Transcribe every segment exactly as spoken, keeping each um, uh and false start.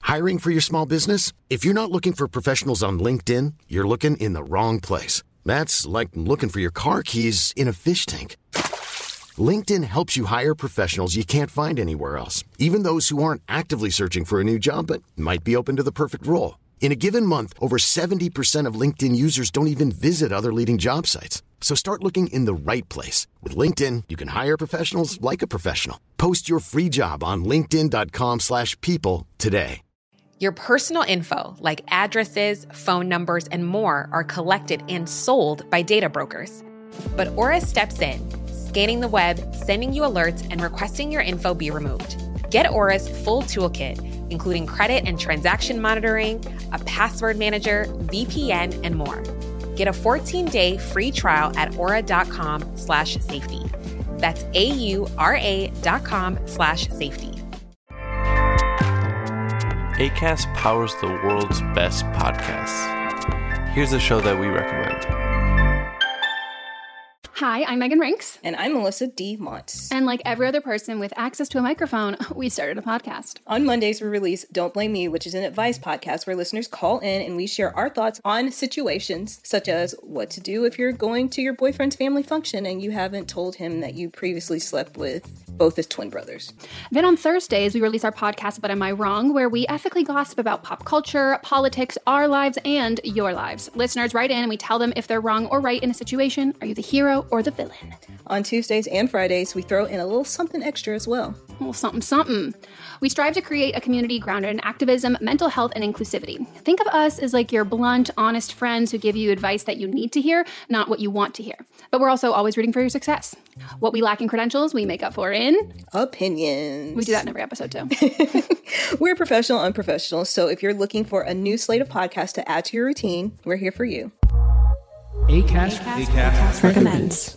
Hiring for your small business? If you're not looking for professionals on LinkedIn, you're looking in the wrong place. That's like looking for your car keys in a fish tank. LinkedIn helps you hire professionals you can't find anywhere else, even those who aren't actively searching for a new job but might be open to the perfect role. In a given month, over seventy percent of LinkedIn users don't even visit other leading job sites. So start looking in the right place. With LinkedIn, you can hire professionals like a professional. Post your free job on linkedin.com slash people today. Your personal info, like addresses, phone numbers, and more, are collected and sold by data brokers. But Aura steps in, scanning the web, sending you alerts, and requesting your info be removed. Get Aura's full toolkit, including credit and transaction monitoring, a password manager, V P N, and more. Get a fourteen-day free trial at aura.com slash safety. That's A-U-R-A dot com slash safety. Acast powers the world's best podcasts. Here's a show that we recommend. Hi, I'm Megan Rinks. And I'm Melissa D. Montz. And like every other person with access to a microphone, we started a podcast. On Mondays, we release Don't Blame Me, which is an advice podcast where listeners call in and we share our thoughts on situations such as what to do if you're going to your boyfriend's family function and you haven't told him that you previously slept with both his twin brothers. Then on Thursdays, we release our podcast, But Am I Wrong?, where we ethically gossip about pop culture, politics, our lives, and your lives. Listeners write in and we tell them if they're wrong or right in a situation. Are you the hero or the villain? On Tuesdays and Fridays, we throw in a little something extra as well. A little something, something. We strive to create a community grounded in activism, mental health, and inclusivity. Think of us as like your blunt, honest friends who give you advice that you need to hear, not what you want to hear. But we're also always rooting for your success. What we lack in credentials, we make up for in opinions. We do that in every episode too. We're professional, unprofessional. So if you're looking for a new slate of podcasts to add to your routine, we're here for you. Acast, Acast, Acast recommends.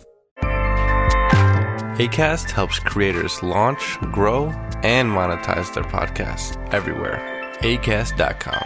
Acast helps creators launch, grow, and monetize their podcasts everywhere. Acast dot com.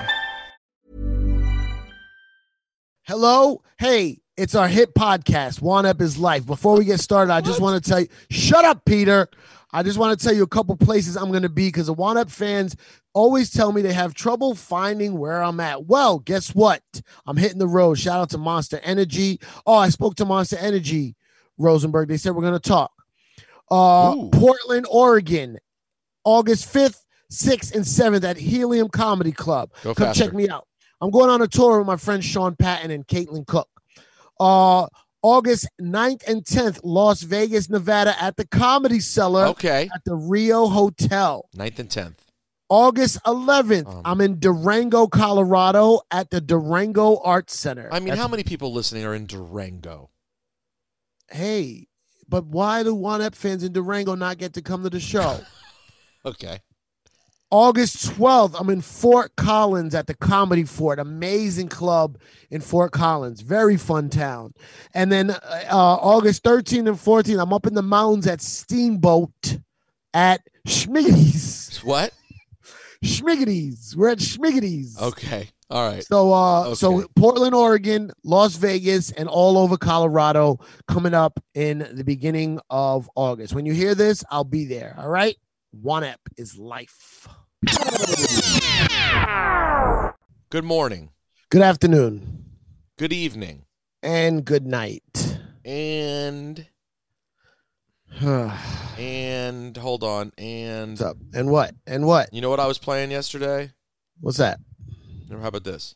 Hello? Hey, it's our hit podcast, One Up is Life. Before we get started, I just want to tell you, shut up, Peter. I just want to tell you a couple places I'm going to be because the One Up fans always tell me they have trouble finding where I'm at. Well, guess what? I'm hitting the road. Shout out to Monster Energy. Oh, I spoke to Monster Energy, Rosenberg. They said we're going to talk. Uh, Portland, Oregon, August fifth, sixth, and seventh at Helium Comedy Club. Go Come faster. check me out. I'm going on a tour with my friends Sean Patton and Caitlin Cook. Uh, August ninth and tenth, Las Vegas, Nevada at the Comedy Cellar. Okay. At the Rio Hotel. ninth and tenth. August eleventh, um, I'm in Durango, Colorado at the Durango Arts Center. I mean, That's- how many people listening are in Durango? Hey, but why do One Up fans in Durango not get to come to the show? Okay. August twelfth, I'm in Fort Collins at the Comedy Fort. Amazing club in Fort Collins. Very fun town. And then uh, August thirteenth and fourteenth, I'm up in the mountains at Steamboat at Schmiggity's. What? Schmiggity's. We're at Schmiggity's. Okay. All right. So, uh, Okay. so Portland, Oregon, Las Vegas, and all over Colorado coming up in the beginning of August. When you hear this, I'll be there. All right. One Up is Life. Good morning. Good afternoon. Good evening. And good night. And and hold on. And what's up? And what? And what? You know what I was playing yesterday? What's that? Or how about this?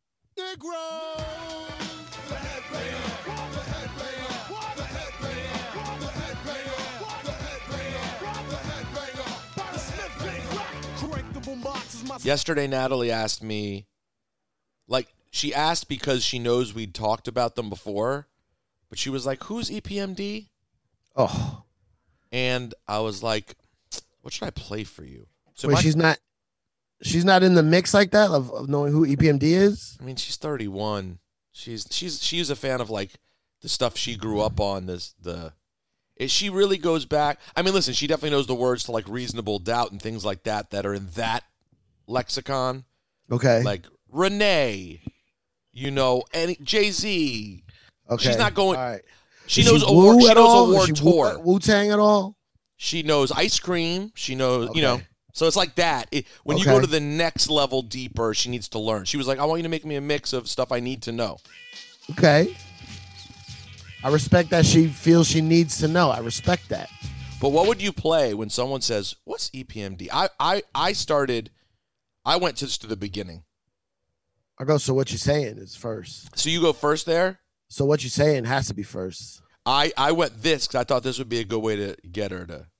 Yesterday, Natalie asked me, like, she asked because she knows we'd talked about them before, but she was like, who's E P M D? Oh. And I was like, what should I play for you? So Wait, my, she's not she's not in the mix like that of, of knowing who E P M D is? I mean, she's thirty-one. She's she's she's a fan of like the stuff she grew up on. This the it, she really goes back. I mean, listen, she definitely knows the words to like Reasonable Doubt and things like that that are in that lexicon. Okay. Like Renee, you know, any Jay-Z. Okay. She's not going. All right. She Is knows she award. Wu She at knows all? award Is she tour. Wu Tang at all? She knows Ice Cream. She knows, Okay. you know, So it's like that. It, when Okay. you go to the next level deeper, she needs to learn. She was like, I want you to make me a mix of stuff I need to know. Okay. I respect that she feels she needs to know. I respect that. But what would you play when someone says, what's E P M D? I, I, I started, I went just to the beginning. I go, so what you saying is first. So you go first there? So what you saying has to be first. I, I went this because I thought this would be a good way to get her to.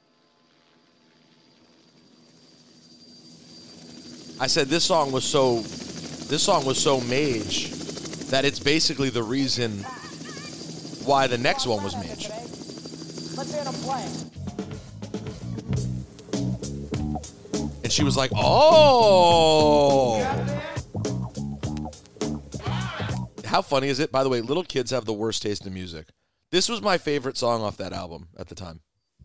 I said this song was so, this song was so mage that it's basically the reason why the next one was mage. And she was like, oh. How funny is it? By the way, little kids have the worst taste in music. This was my favorite song off that album at the time.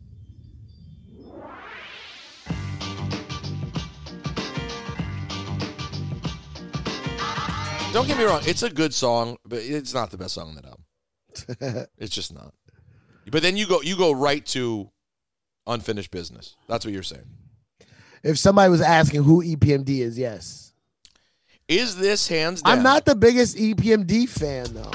Don't get me wrong, it's a good song, but it's not the best song on that album. It's just not. But then you go you go right to Unfinished Business. That's what you're saying. If somebody was asking who E P M D is, yes. Is this hands down? I'm not the biggest E P M D fan, though.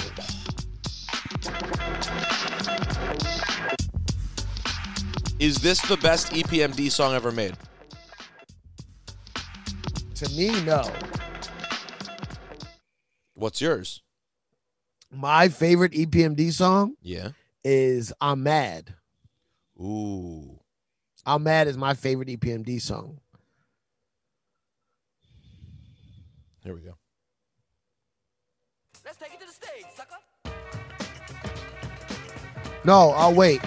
Is this the best E P M D song ever made? To me, no. What's yours? My favorite E P M D song Yeah. is I'm Mad. Ooh. I'm Mad is my favorite E P M D song. Here we go. Let's take it to the stage, sucker. No, I'll wait.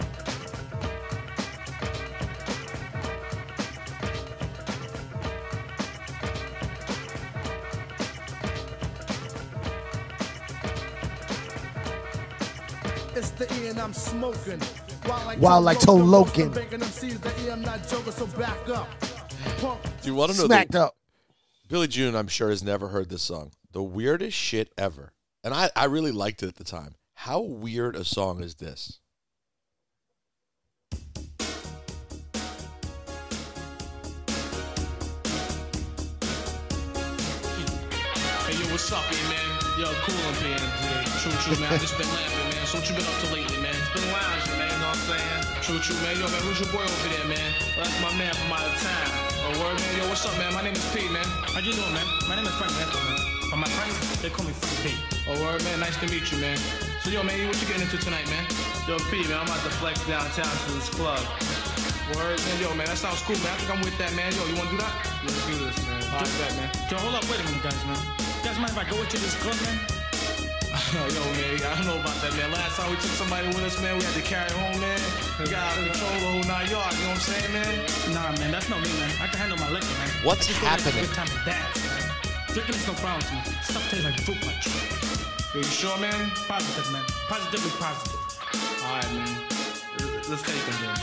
It's the E and I'm smoking. While like Toe Loken. Do you want to know? Smacked the, up. Billy June, I'm sure, has never heard this song. The weirdest shit ever. And I, I really liked it at the time. How weird a song is this? Hey, yo, what's up, E, man? Yo, cool up here today. True, true, man. I just been laughing, man. So what you been up to lately, man? It's been lounging, man. You know what I'm saying? True, true, man. Yo, man, who's your boy over there, man? Well, that's my man from out of town. Oh, word, man. Yo, what's up, man? My name is Pete, man. How you doing, man? My name is Frank Neto, man. But my friends, they call me Frank Pete. Oh, word, man. Nice to meet you, man. So, yo, man, what you getting into tonight, man? Yo, Pete, man, I'm about to flex downtown to this club. Word, man. Yo, man, that sounds cool, man. I think I'm with that, man. Yo, you want to do that? Let's do this, man. All right, bet, man. Yo, hold up. Wait a minute, guys, man. You guys mind if I go into this club, man? Yo, man, I don't know about that, man. Last time we took somebody with us, man, we had to carry home, man. We got out of control the whole nine yards, you know what I'm saying, man? Nah, man, that's not me, man. I can handle my liquor, man. What's I just go there to happening? have a good time to dance, man. Drinking is no problem to me. Stuff tastes like fruit punch. Are you sure, man? Positive, man. Positively positive. All right, man. Let's take it, then.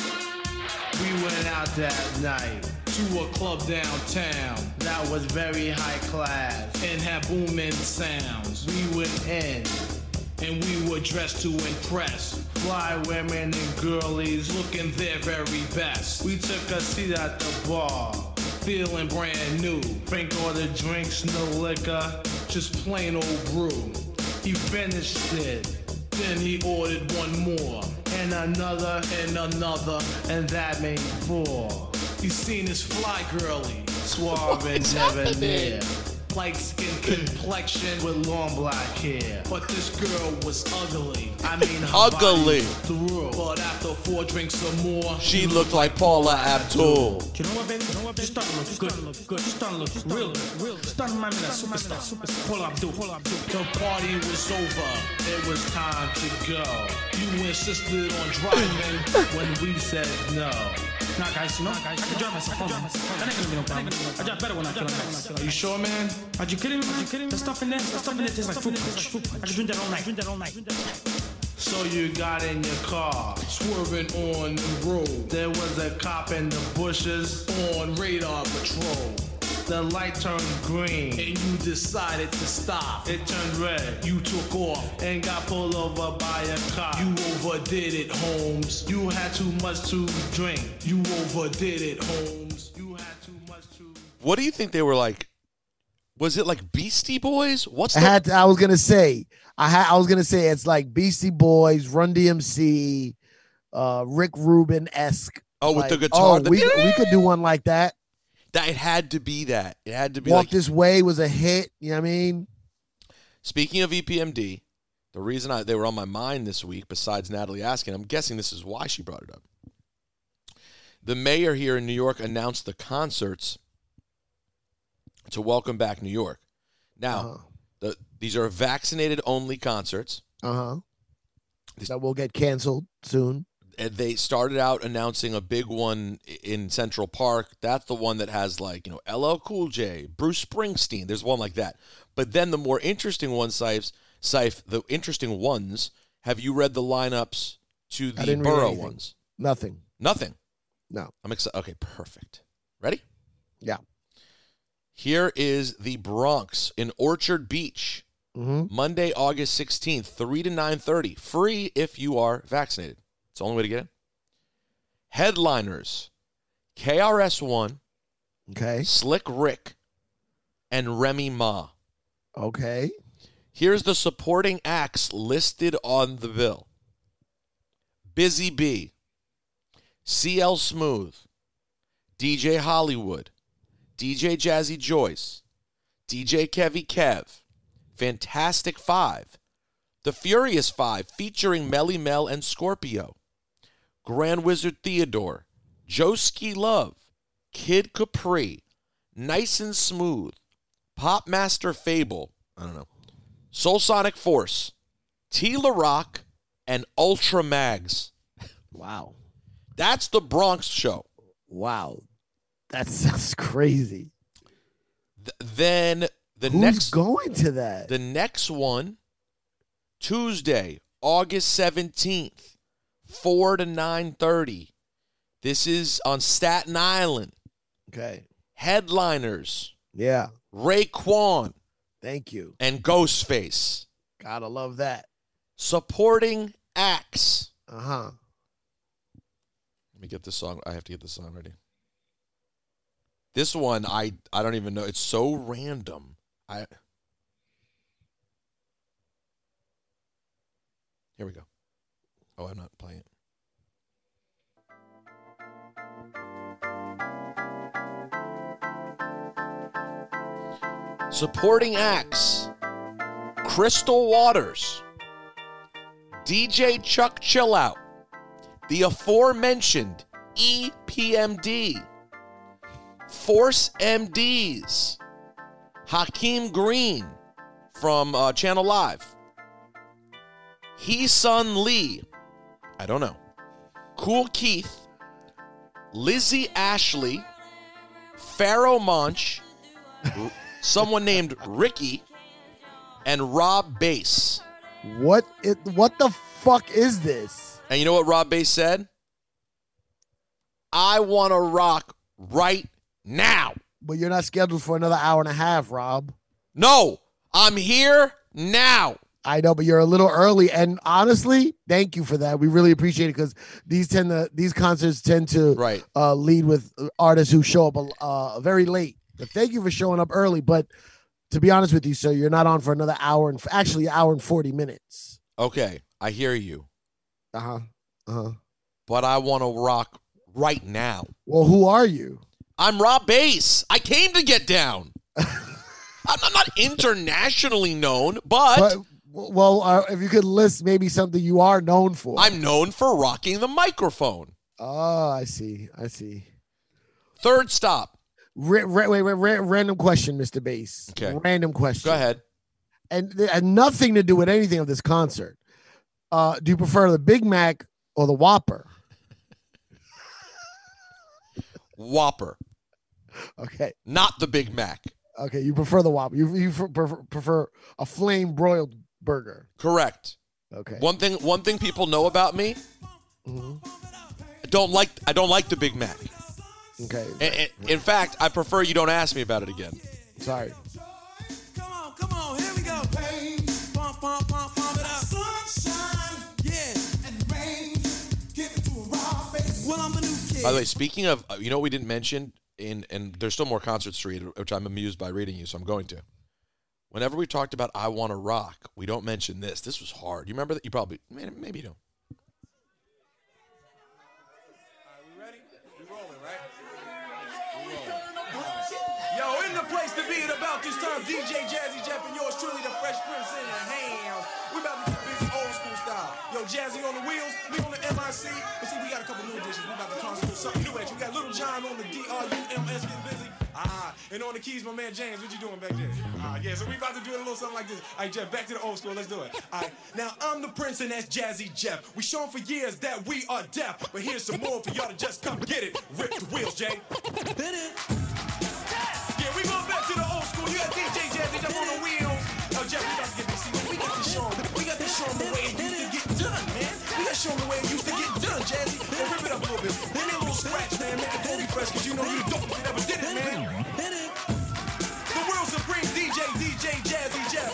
We went out that night To a club downtown that was very high class. and had booming sounds. We went in, And we were dressed to impress. fly women and girlies. Looking their very best. We took a seat at the bar. Feeling brand new. Frank ordered drinks, no liquor. Just plain old brew. He finished it, Then he ordered one more. and another, And another. and that made four. He seen his fly girlie. Suave and debonair, Light skin complexion. with long black hair. But this girl was ugly. I mean, her Ugly. body through. But after four drinks or more, She looked like Paula Abdul. You know what, baby? You know what, baby? You're starting to look good. Look good. You're starting to look real good. Real good. Starting to remind me of that superstar. Superstar. Pull up, do. Pull up, do. The party was over. It was time to go. You insisted on driving. When we said no, Nah, guys, you know, I can drive myself home. That ain't gonna be no problem. I drive better when I feel nice. are you sure, man? Are you kidding me? Are you kidding me? The stuff in there, the stuff in there tastes like fruit punch. I can drink that all night. Drink that all night. So you got in your car. Swerving on the road. There was a cop in the bushes. On radar patrol. the light turned green, and you decided to stop. It turned red, you took off, and got pulled over by a cop. You overdid it, Holmes. You had too much to drink. You overdid it, Holmes. You had too much to... What do you think they were like? Was it like Beastie Boys? What's I the... had to, I was gonna say I had I was gonna say it's like Beastie Boys, Run D M C, uh, Rick Rubin esque. Oh, with like, the guitar. Oh, the... we we could do one like that. That it had to be that. It had to be Walk like This Way was a hit. You know what I mean? Speaking of E P M D, the reason I, they were on my mind this week, besides Natalie asking, I'm guessing this is why she brought it up. The mayor here in New York announced the concerts to welcome back New York. Now, uh-huh. the, these are vaccinated-only concerts. Uh-huh. That will get canceled soon. And they started out announcing a big one in Central Park. That's the one that has, like, you know, L L Cool J, Bruce Springsteen. There's one like that. But then the more interesting one, Seif, Seif, the interesting ones, have you read the lineups to the borough ones? Nothing. Nothing? No. I'm excited. Okay, perfect. Ready? Yeah. Here is the Bronx in Orchard Beach, mm-hmm. Monday, August sixteenth, three to nine thirty. Free if you are vaccinated. It's the only way to get in. Headliners, K R S One, okay, Slick Rick, and Remy Ma. Okay. Here's the supporting acts listed on the bill. Busy Bee, C L Smooth, D J Hollywood, D J Jazzy Joyce, D J Kevy Kev, Fantastic Five, The Furious Five featuring Melly Mel and Scorpio, Grand Wizard Theodore, Joeski Love, Kid Capri, Nice and Smooth, Pop Master Fable, I don't know, Soul Sonic Force, T La Rock, and Ultra Mags. Wow. That's the Bronx show. Wow. That sounds crazy. Th- then the Who's next going to that? The next one, Tuesday, August seventeenth, four to nine thirty. This is on Staten Island. Okay. Headliners. Yeah. Raekwon. Thank you. And Ghostface. Gotta love that. Supporting acts. Uh-huh. Let me get this song. I have to get this song ready. This one, I I don't even know. It's so random. I Here we go. Oh, I'm not playing it. Supporting acts. Crystal Waters. D J Chuck Chillout. The aforementioned E P M D. Force M Ds. Hakeem Green from uh, Channel Live. Hee Sun Lee. I don't know. Cool Keith. Lizzie Ashley. Pharaoh Monch. Someone named Ricky. And Rob Bass. What it? What the fuck is this? And you know what Rob Bass said? I want to rock right now. But you're not scheduled for another hour and a half, Rob. No, I'm here now. I know, but you're a little early. And honestly, thank you for that. We really appreciate it because these tend to these concerts tend to right. uh, lead with artists who show up uh, very late. But thank you for showing up early. But to be honest with you, sir, you're not on for another hour and actually an hour and forty minutes. Okay, I hear you. Uh huh. Uh huh. But I want to rock right now. Well, who are you? I'm Rob Bass. I came to get down. I'm, I'm not internationally known, but, but well, uh, if you could list maybe something you are known for. I'm known for rocking the microphone. Oh, I see. I see. Third stop. Ra- ra- wait, wait, ra- random question, Mister Bass. Okay. Random question. Go ahead. And th- had nothing to do with anything of this concert. Uh, do you prefer the Big Mac or the Whopper? Whopper. Okay. Not the Big Mac. Okay, you prefer the Whopper. You you prefer, prefer a flame broiled burger. Correct. Okay. One thing one thing people know about me, mm-hmm. I don't like I don't like the Big Mac. Okay. And, and, in fact, I prefer you don't ask me about it again. Sorry. Come on, come on, here we go. Pump, pump, pump, pump it up. Sunshine, yeah, and rain. Give it to a raw face. Well, I'm the new kid. By the way, speaking of, uh, you know what we didn't mention, in, and there's still more concerts to read, which I'm amused by reading you, so I'm going to. Whenever we talked about I Want to Rock, we don't mention this. This was hard. You remember that? You probably, maybe you don't. Yo, in the place to be at about this time, D J Jazzy Jeff and yours truly, the Fresh Prince in your hands. We about to get busy old school style. Yo, Jazzy on the wheels, me on the M I C. But see, we got a couple new additions. We about to toss something new at you. We got Little John on the D R U M S getting busy. Ah, and on the keys, my man James. What you doing back there? Ah, yeah, so we about to do a little something like this. All right, Jeff, back to the old school. Let's do it. All right, now I'm the Prince and that's Jazzy Jeff. We shown for years that we are deaf. But here's some more for y'all to just come get it. Rip the wheels, Jay. Hit it. Yeah, we going back to the old school. You got D J Jazzy Jeff on the wheels. Now, Jeff, we got to get this. See, we got to show him. We got to show him the way it used to get done, man. We got to show him the way it used to get done, Jazzy. And rip it up a little bit. Then a little scratch, man. Make it fully fresh, because you know you the dopest that ever did it, man. Hit it. The world supreme D J, D J Jazzy Jeff.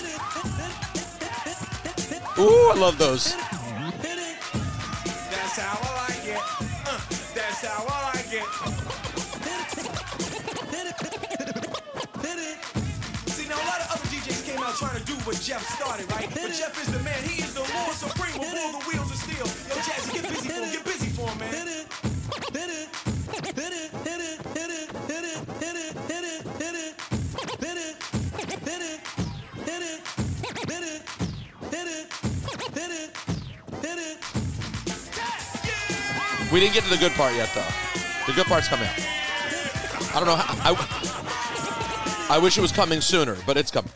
Ooh, I love those. That's how I like it. Uh, that's how I like it. See, now a lot of other D Js came out trying to do what Jeff started, right? But Jeff is the man. He is the Lord Supreme of all the wheels of steel. Yo, Jazzy, get busy for him. Get busy for him, man. Hit it. Hit it. Hit it. Hit it. Hit it. Hit it. Hit it. Hit it. Hit it. Hit it. Hit it. Hit it. Hit it. Hit it. Hit it. Hit it. We didn't get to the good part yet, though. The good part's coming out. I don't know how. I, I wish it was coming sooner, but it's coming.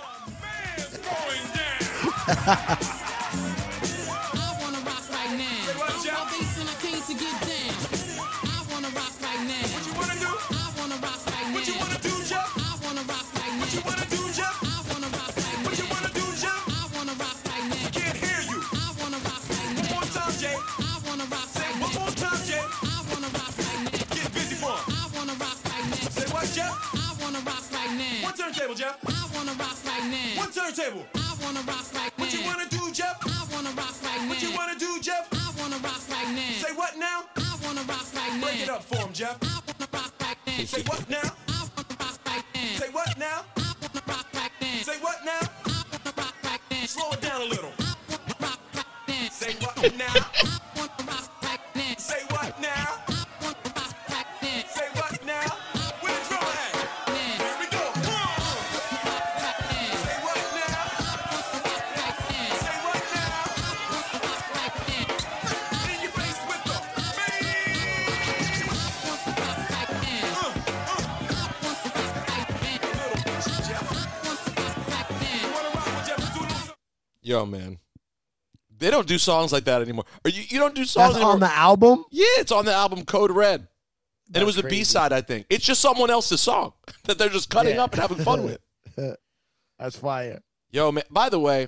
Turntable, Jeff. I wanna rock right now. What turntable? I wanna rock right now. What you wanna do, Jeff? I wanna rock right now. What you wanna do, Jeff? I wanna rock right now. Say what now? I wanna rock right now. Break it up for him, Jeff. I wanna rock right now. Say what now? I wanna rock right now. Say what now? I wanna rock right now. Say what now? I wanna rock right now. Slow it down a little. I wanna rock right now. Say what now? I wanna rock right now. Say what now? I wanna rock right now. Say what now? Where the drummer at? Here we go. Yo, man. They don't do songs like that anymore. Or you, you don't do songs That's anymore. on the album? Yeah, it's on the album Code Red. And That's it was the crazy. B-side, I think. It's just someone else's song that they're just cutting Yeah. up and having fun with. That's fire. Yo, man. By the way,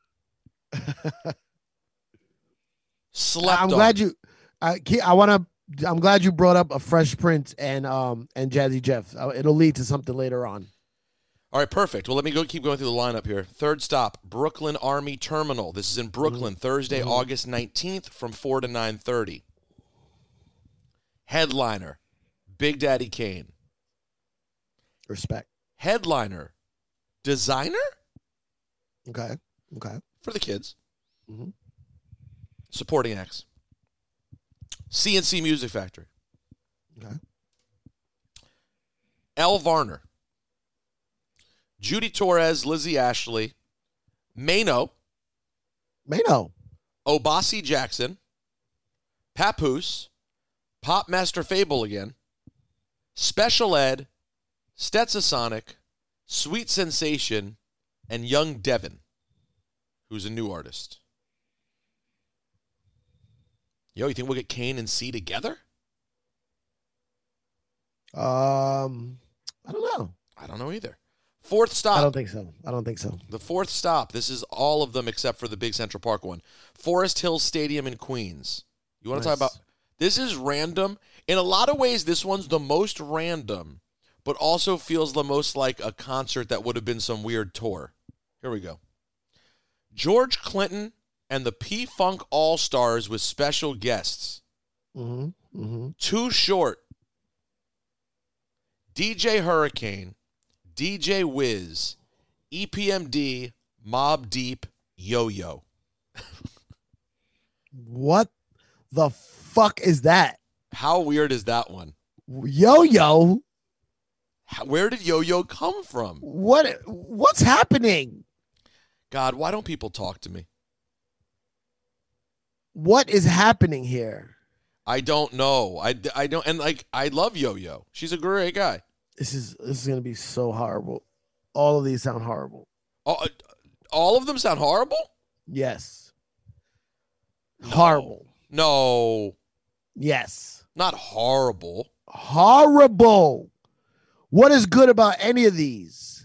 slept I'm on. glad you. I, I want to. I'm glad you brought up a Fresh Prince and um and Jazzy Jeff. Uh, It'll lead to something later on. All right, perfect. Well, let me go keep going through the lineup here. Third stop, Brooklyn Army Terminal. This is in Brooklyn, Mm-hmm. Thursday, Mm-hmm. August nineteenth from four to nine thirty. Headliner, Big Daddy Kane. Respect. Headliner, Designer Okay. Okay. for the kids. Mm-hmm. Supporting acts. C N C Music Factory. Okay. L. Varner. Judy Torres, Lizzie Ashley, Mano, Mano. Obasi Jackson, Papoose, Pop Master Fable again, Special Ed, Stetsasonic, Sweet Sensation, and Young Devin, who's a new artist. Yo, you think we'll get Kane and C together? Um, I don't know. I don't know either. Fourth stop. I don't think so. I don't think so. The fourth stop. This is all of them except for the big Central Park one. Forest Hills Stadium in Queens. You want to Nice. talk about This is random. In a lot of ways, this one's the most random, but also feels the most like a concert that would have been some weird tour. Here we go. George Clinton and the P-Funk All-Stars with special guests. Mm-hmm. Mm-hmm. Too Short. D J Hurricane. D J Wiz. E P M D. Mobb Deep. Yo-Yo. What the fuck is that? How weird is that one? Yo-Yo? How, where did Yo-Yo come from? What? What's happening? God, why don't people talk to me? What is happening here? I don't know. I, I don't, and like, I love Yo-Yo. She's a great guy. This is this is gonna be so horrible. All of these sound horrible. All, all of them sound horrible? Yes. No. Horrible. No. Yes. Not horrible. Horrible. What is good about any of these?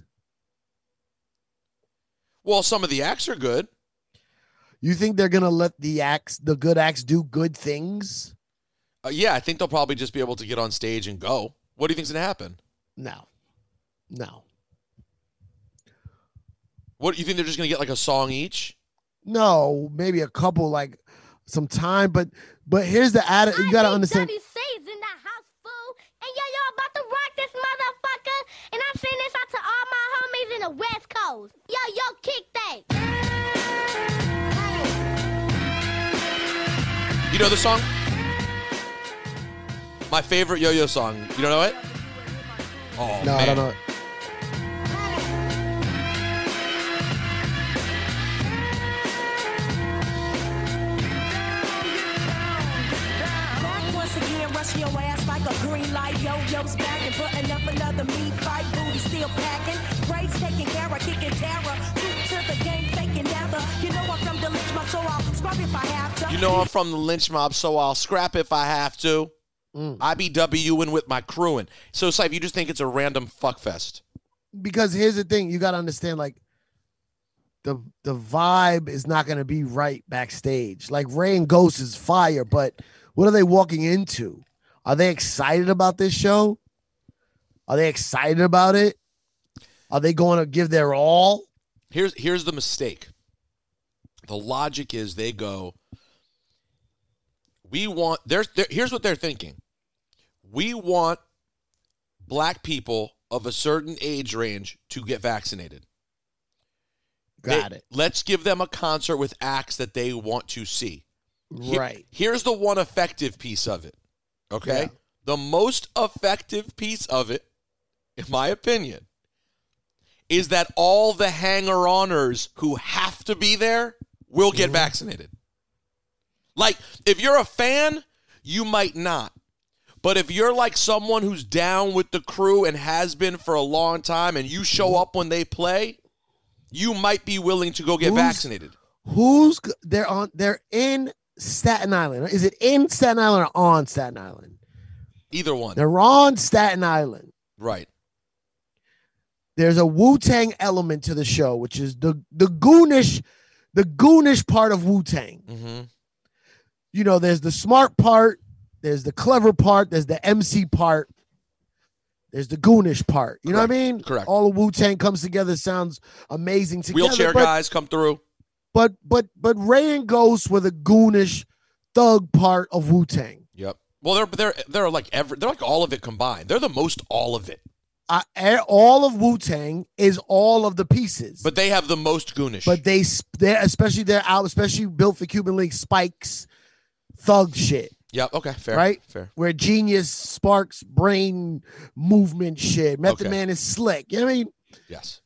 Well, some of the acts are good. You think they're gonna let the acts, the good acts, do good things? Uh, yeah, I think they'll probably just be able to get on stage and go. What do you think's gonna happen? No. No. What, you think they're just gonna get like a song each? No, maybe a couple, like some time, but but here's the added. You gotta understand. Dirty Saves in the house, fool. And yo, yo, about to rock this motherfucker. And I'm sending this out to all my homies in the West Coast. Yo, yo, kick that. You know the song? My favorite Yo-Yo song. You don't know it? Oh, No, man. I don't know. Back once again, rushing your ass like a green light. Yo-yo's back and putting up another meat fight. Booty still packing. Braids taking care of, kicking terror. True to the game, faking never. You know I'm from the lynch mob, so I'll scrub if I have to. You know I'm from the lynch mob, so I'll scrap if I have to. Mm. I be W-ing with my crewing. So, Syfe, you just think it's a random fuckfest. Because here's the thing, you gotta understand, like the the vibe is not gonna be right backstage. Like Ray and Ghost is fire, but what are they walking into? Are they excited about this show? Are they excited about it? Are they going to give their all? Here's here's the mistake. The logic is they go, we want, they're, they're, here's what they're thinking. We want black people of a certain age range to get vaccinated. Got They- it. Let's give them a concert with acts that they want to see. Here- Right. Here's the one effective piece of it. Okay? Yeah. The most effective piece of it, in my opinion, is that all the hanger-oners who have to be there will get Mhm. vaccinated. Like, if you're a fan, you might not. But if you're like someone who's down with the crew and has been for a long time and you show up when they play, you might be willing to go get Who's- vaccinated. Who's g- they're on? They're in Staten Island. Is it in Staten Island or on Staten Island? Either one. They're on Staten Island. Right. There's a Wu-Tang element to the show, which is the the goonish, the goonish part of Wu-Tang. Mm-hmm. You know, there's the smart part, there's the clever part, there's the M C part, there's the goonish part. You know what I mean? Correct. All of Wu-Tang comes together, sounds amazing together. Wheelchair but, guys come through. But but but Ray and Ghost were the goonish thug part of Wu-Tang. Yep. Well, they're they're they're like every they're like all of it combined. They're the most all of it. Uh, eh, all of Wu-Tang is all of the pieces. But they have the most goonish. But they, they especially their out, especially built for Cuban Link Spikes, thug shit. Yep. Okay. Fair. Right? Fair. Where Genius sparks brain movement shit. Method Okay. Man is slick. You know what I mean? Yes.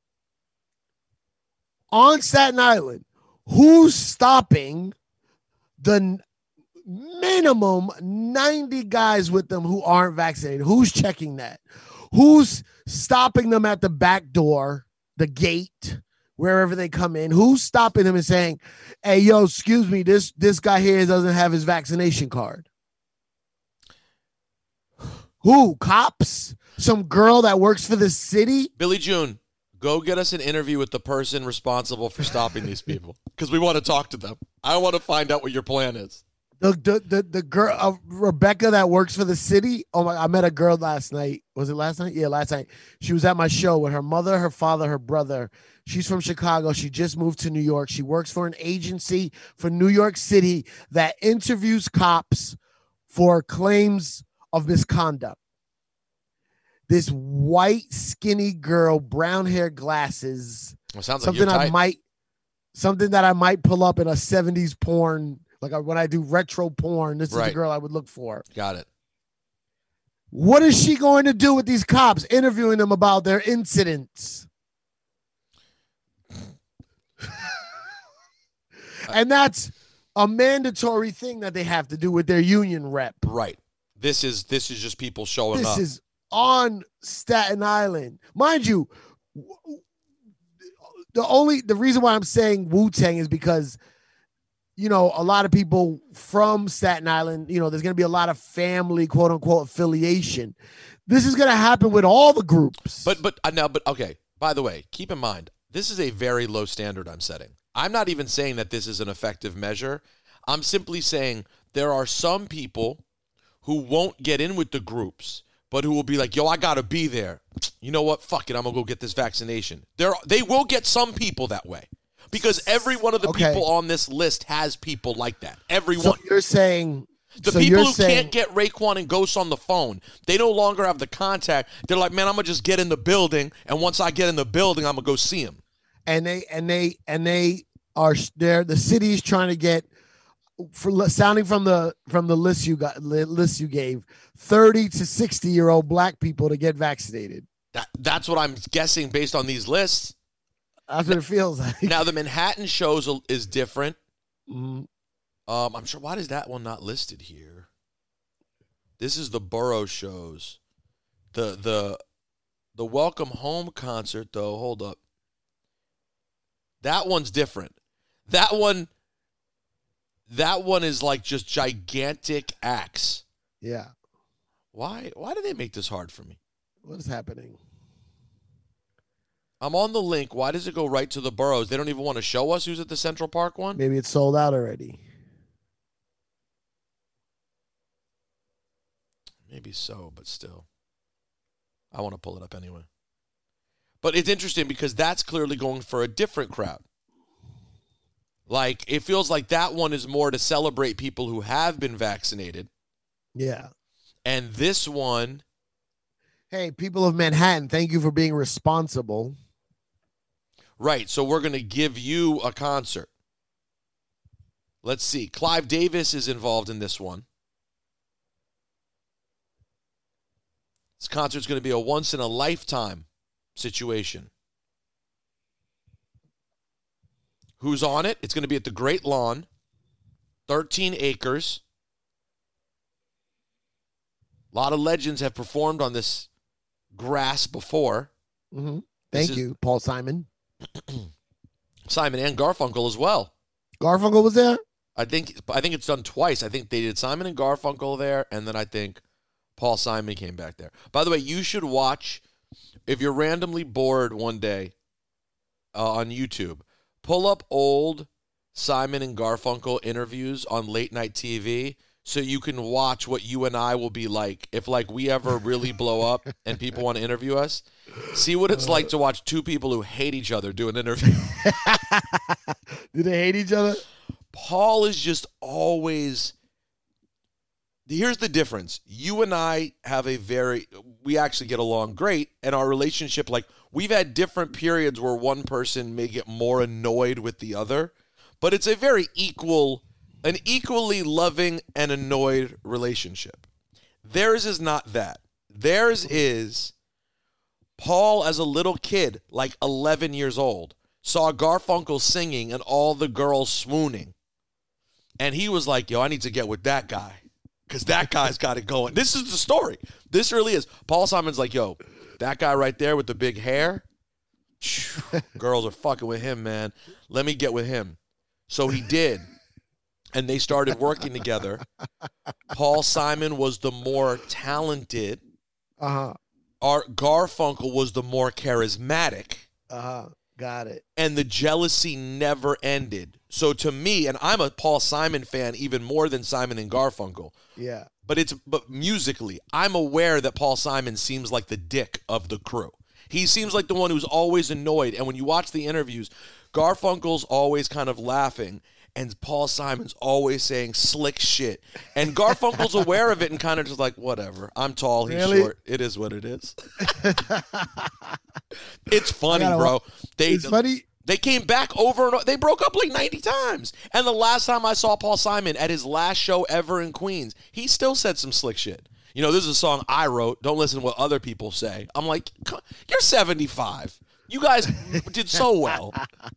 On Staten Island, who's stopping the n- minimum ninety guys with them who aren't vaccinated? Who's checking that? Who's stopping them at the back door, the gate, wherever they come in? Who's stopping them and saying, hey, yo, excuse me, this this guy here doesn't have his vaccination card? Who? Cops? Some girl that works for the city? Billy June, go get us an interview with the person responsible for stopping these people because we want to talk to them. I want to find out what your plan is. The the the, the girl uh, Rebecca that works for the city. Oh my! I met a girl last night. Was it last night? Yeah, last night. She was at my show with her mother, her father, her brother. She's from Chicago. She just moved to New York. She works for an agency for New York City that interviews cops for claims of misconduct. This white, skinny girl, brown hair, glasses. Well, sounds like something you're I tight. might, something that I might pull up in a seventies porn. Like when I do retro porn, this is Right. the girl I would look for. Got it. What is she going to do with these cops, interviewing them about their incidents? And that's a mandatory thing that they have to do with their union rep. Right. This is this is just people showing This up. is on Staten Island. Mind you, the only the reason why I'm saying Wu-Tang is because, you know, a lot of people from Staten Island, you know, there's going to be a lot of family, quote unquote, affiliation. This is going to happen with all the groups. But but uh, now, but okay. By the way, keep in mind, this is a very low standard I'm setting. I'm not even saying that this is an effective measure. I'm simply saying there are some people who won't get in with the groups, but who will be like, yo, I got to be there. You know what? Fuck it. I'm going to go get this vaccination. There, They will get some people that way because every one of the Okay. people on this list has people like that. Everyone. So you're saying The so people you're who saying, can't get Raekwon and Ghost on the phone, they no longer have the contact. They're like, man, I'm going to just get in the building, and once I get in the building, I'm going to go see him. and they and they and they are there. The city's trying to get, for sounding from the from the list you got list you gave, thirty to sixty year old black people to get vaccinated. That, that's what I'm guessing based on these lists. That's what it feels like. Now, the Manhattan shows is different. Mhm. Um, I'm sure. Why is that one not listed here? This is the borough shows. The the the Welcome Home concert, though. Hold up. That one's different. That one. That one is like just gigantic acts. Yeah. Why? Why do they make this hard for me? What is happening? I'm on the link. Why does it go right to the boroughs? They don't even want to show us who's at the Central Park one? Maybe it's sold out already. Maybe so, but still. I want to pull it up anyway. But it's interesting because that's clearly going for a different crowd. Like, it feels like that one is more to celebrate people who have been vaccinated. Yeah. And this one, Hey, people of Manhattan, thank you for being responsible. right, so we're going to give you a concert. Let's see. Clive Davis is involved in this one. This concert's going to be a once-in-a-lifetime situation. Who's on it? It's going to be at the Great Lawn, thirteen acres. A lot of legends have performed on this grass before. Mm-hmm. This Thank is- you, Paul Simon. Simon and Garfunkel as well. Garfunkel was there? I think I think it's done twice. I think they did Simon and Garfunkel there, and then I think Paul Simon came back there. By the way, you should watch, if you're randomly bored one day uh, on YouTube, pull up old Simon and Garfunkel interviews on late night T V so you can watch what you and I will be like if like we ever really blow up and people want to interview us. See what it's like to watch two people who hate each other do an interview. Do they hate each other? Paul is just always. Here's the difference. You and I have a very, we actually get along great, and our relationship, like, we've had different periods where one person may get more annoyed with the other, but it's a very equal, an equally loving and annoyed relationship. Theirs is not that. Theirs is Paul, as a little kid, like eleven years old, saw Garfunkel singing and all the girls swooning. And he was like, yo, I need to get with that guy because that guy's got it going. This is the story. This really is. Paul Simon's like, yo, that guy right there with the big hair, girls are fucking with him, man. Let me get with him. So he did. And they started working together. Paul Simon was the more talented. Uh-huh. Art Garfunkel was the more charismatic. Uh-huh. Got it. And the jealousy never ended. So to me, and I'm a Paul Simon fan even more than Simon and Garfunkel. Yeah. But it's but musically, I'm aware that Paul Simon seems like the dick of the crew. He seems like the one who's always annoyed. And when you watch the interviews, Garfunkel's always kind of laughing, and Paul Simon's always saying slick shit. And Garfunkel's aware of it and kind of just like, whatever. I'm tall, he's Really? short. It is what it is. It's funny, I gotta- bro. They It's funny. They came back over and over. They broke up like ninety times. And the last time I saw Paul Simon at his last show ever in Queens, he still said some slick shit. You know, this is a song I wrote. Don't listen to what other people say. I'm like, you're seventy-five. You guys did so well.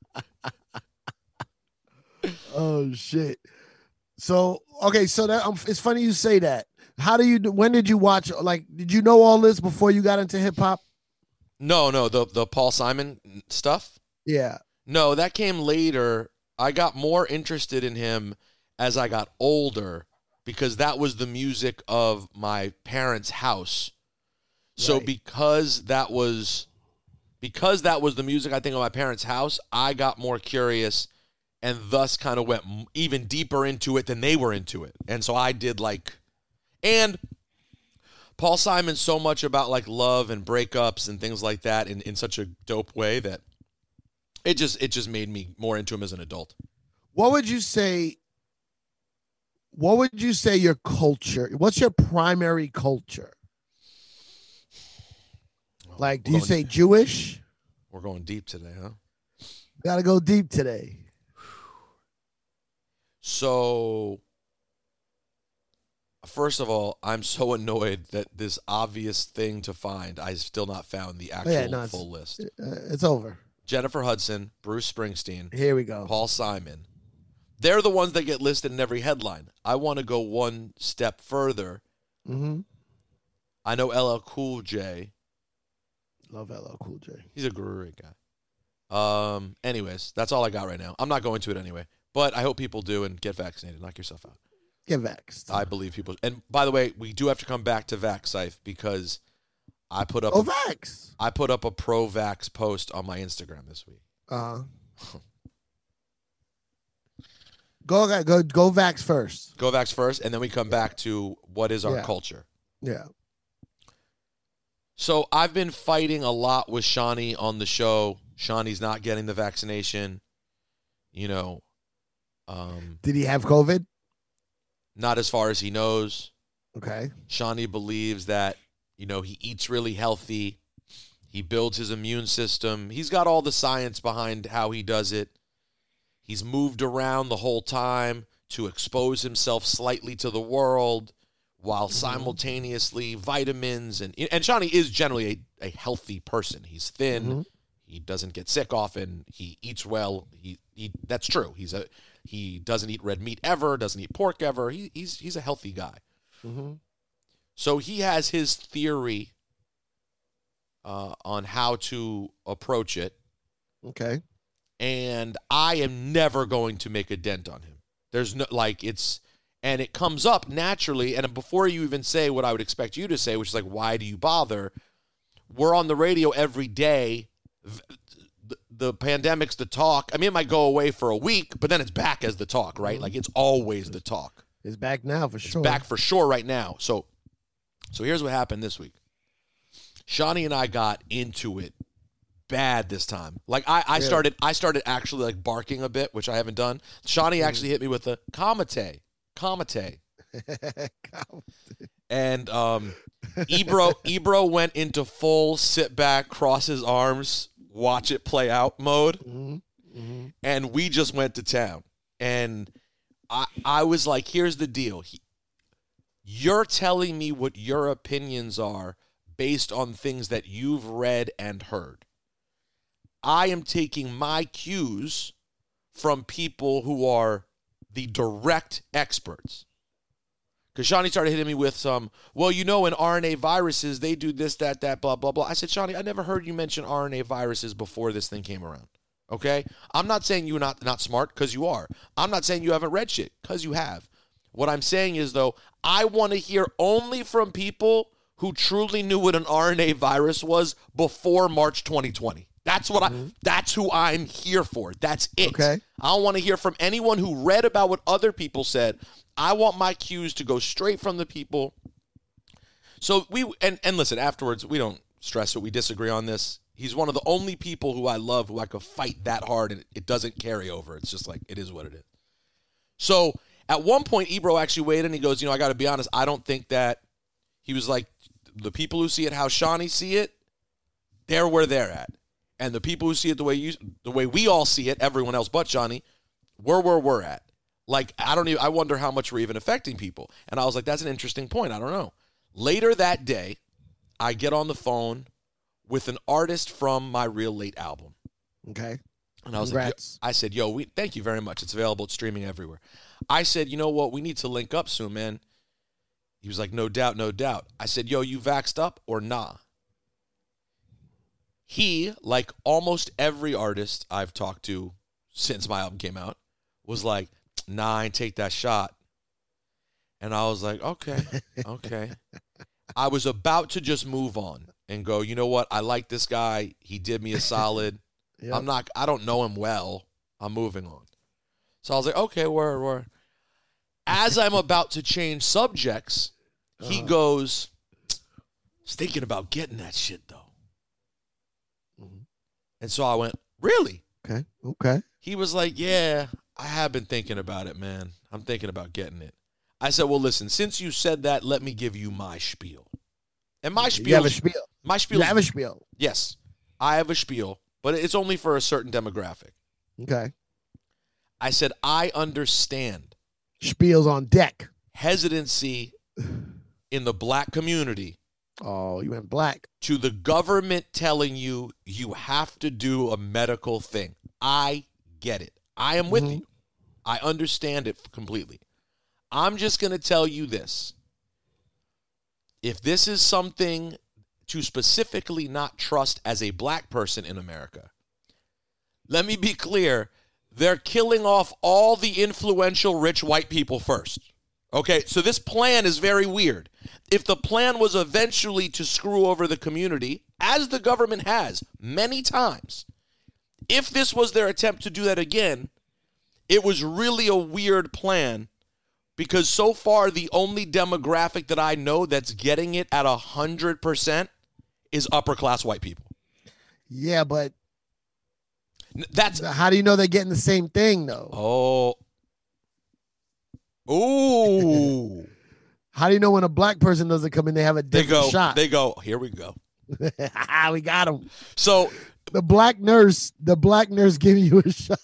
Oh shit. So okay, so that um, it's funny you say that. How do you? When did you watch? Like, did you know all this before you got into hip hop? No, no, the the Paul Simon stuff. Yeah. No, that came later. I got more interested in him as I got older because that was the music of my parents' house. So Right. because that was because that was the music I think of my parents' house, I got more curious and thus kind of went m- even deeper into it than they were into it. And so I did like and Paul Simon's so much about like love and breakups and things like that in, in such a dope way that it just it just made me more into him as an adult. What would you say? What would you say your culture? What's your primary culture? Like, do you Going- say Jewish? We're going deep today, huh? Got to go deep today. So, first of all, I'm so annoyed that this obvious thing to find, I've still not found the actual yeah, no, it's- full list. Uh, it's over. Jennifer Hudson, Bruce Springsteen, Here we go. Paul Simon. They're the ones that get listed in every headline. I want to go one step further. Mm-hmm. I know L L Cool J. Love L L Cool J. He's a great guy. Um. Anyways, that's all I got right now. I'm not going to it anyway, but I hope people do and get vaccinated. Knock yourself out. Get vaxxed. I believe people. And by the way, we do have to come back to Vax because I put up Oh, a, vax. I put up a pro-vax post on my Instagram this week. Uh, go, go, go vax first. Go Vax first, and then we come back to what is our Yeah. culture. Yeah. So I've been fighting a lot with Shawnee on the show. Shawnee's not getting the vaccination. You know, um, Did he have COVID? not as far as he knows. Okay. Shawnee believes that, you know, he eats really healthy. He builds his immune system. He's got all the science behind how he does it. He's moved around the whole time to expose himself slightly to the world while simultaneously vitamins and and Shawnee is generally a, a healthy person. He's thin. Mhm. He doesn't get sick often. He eats well. He, he that's true. He's a he doesn't eat red meat ever, doesn't eat pork ever. He, he's he's a healthy guy. Mm-hmm. So he has his theory uh, on how to approach it, Okay. and I am never going to make a dent on him. There's no, like, it's, and it comes up naturally, and before you even say what I would expect you to say, which is like, why do you bother? We're on the radio every day. V- The, the pandemic's the talk. I mean, it might go away for a week, but then it's back as the talk, right? Like, it's always the talk. It's back now for It's sure. back for sure right now. So, so here's what happened this week. Shawnee and I got into it bad this time. Like I, I Really? started, I started actually like barking a bit, which I haven't done. Shawnee actually hit me with a kamate, kamate, and um, Ebro, Ebro went into full sit back, cross his arms, watch it play out mode, Mm-hmm. Mm-hmm. and we just went to town. And I, I was like, here's the deal. He, you're telling me what your opinions are based on things that you've read and heard. I am taking my cues from people who are the direct experts. Because Shawnee started hitting me with some, well, you know, in R N A viruses, they do this, that, that, blah, blah, blah. I said, Shawnee, I never heard you mention R N A viruses before this thing came around. Okay? I'm not saying you're not, not smart, because you are. I'm not saying you haven't read shit, because you have. What I'm saying is, though, I want to hear only from people who truly knew what an R N A virus was before March twenty twenty. That's what mm-hmm. I that's who I'm here for. That's it. Okay. I don't want to hear from anyone who read about what other people said. I want my cues to go straight from the people. So we and, and listen, afterwards, we don't stress it. We disagree on this. He's one of the only people who I love who I could fight that hard and it doesn't carry over. It's just like, it is what it is. So at one point, Ebro actually weighed in and he goes, you know, I got to be honest, I don't think that, he was like, the people who see it how Shawnee see it, they're where they're at. And the people who see it the way you, the way we all see it, everyone else but Shawnee, we're where we're at. Like, I don't even, I wonder how much we're even affecting people. And I was like, that's an interesting point. I don't know. Later that day, I get on the phone with an artist from my Real Late album. Okay. And I was Congrats. like, I said, yo, we thank you very much. It's available. It's streaming everywhere. I said, you know what? We need to link up soon, man. He was like, no doubt, no doubt. I said, yo, you vaxxed up or nah? He, like almost every artist I've talked to since my album came out, was like, nah, I ain't take that shot. And I was like, okay, okay. I was about to just move on and go, you know what? I like this guy. He did me a solid. Yep. I'm not, I don't know him well. I'm moving on. So I was like, okay, word, word. As I'm about to change subjects, he uh-huh. goes, I was thinking about getting that shit, though. Mm-hmm. And so I went, really? Okay, okay. He was like, yeah, I have been thinking about it, man. I'm thinking about getting it. I said, well, listen, since you said that, let me give you my spiel. And my spiel. You have a spiel. My spiel. You have a spiel. Yes, I have a spiel, but it's only for a certain demographic. Okay. I said, I understand. Spiel's on deck. Hesitancy in the black community. Oh, you went black. To the government telling you you have to do a medical thing. I get it. I am with mm-hmm. you. I understand it completely. I'm just going to tell you this. If this is something to specifically not trust as a black person in America, let me be clear. They're killing off all the influential rich white people first. Okay, so this plan is very weird. If the plan was eventually to screw over the community, as the government has many times, if this was their attempt to do that again, it was really a weird plan. Because so far, the only demographic that I know that's getting it at one hundred percent is upper-class white people. Yeah, but that's how do you know they're getting the same thing, though? Oh. Ooh. How do you know when a black person doesn't come in, they have a different they go, shot? They go, here we go. We got him. So the black nurse, the black nurse giving you a shot.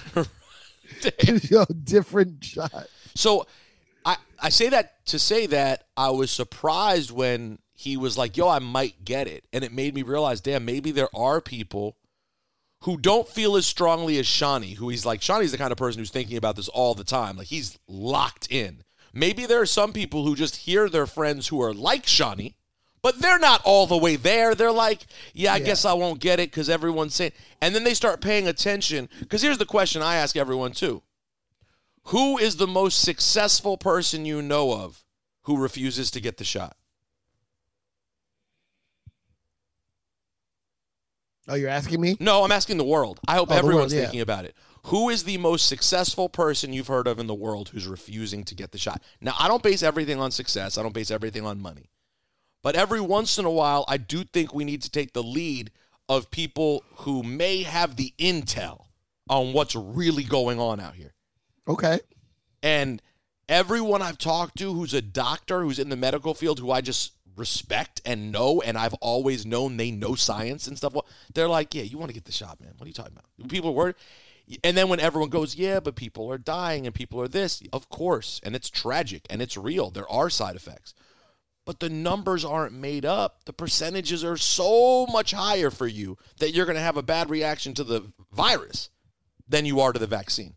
Gives you a different shot. So I, I say that to say that I was surprised when he was like, yo, I might get it. And it made me realize, damn, maybe there are people who don't feel as strongly as Shawnee, who he's like, Shawnee's the kind of person who's thinking about this all the time. Like, he's locked in. Maybe there are some people who just hear their friends who are like Shawnee, but they're not all the way there. They're like, yeah, I yeah. guess I won't get it because everyone's saying. And then they start paying attention. Because here's the question I ask everyone, too. Who is the most successful person you know of who refuses to get the shot? Oh, you're asking me? No, I'm asking the world. I hope oh, everyone's world, yeah. thinking about it. Who is the most successful person you've heard of in the world who's refusing to get the shot? Now, I don't base everything on success. I don't base everything on money. But every once in a while, I do think we need to take the lead of people who may have the intel on what's really going on out here. Okay. And everyone I've talked to who's a doctor, who's in the medical field, who I just respect and know, and I've always known they know science and stuff, well, they're like, yeah, you want to get the shot, man. What are you talking about? People are worried. And then when everyone goes, yeah, but people are dying and people are this, of course, and it's tragic and it's real. There are side effects. But the numbers aren't made up. The percentages are so much higher for you that you're going to have a bad reaction to the virus than you are to the vaccine.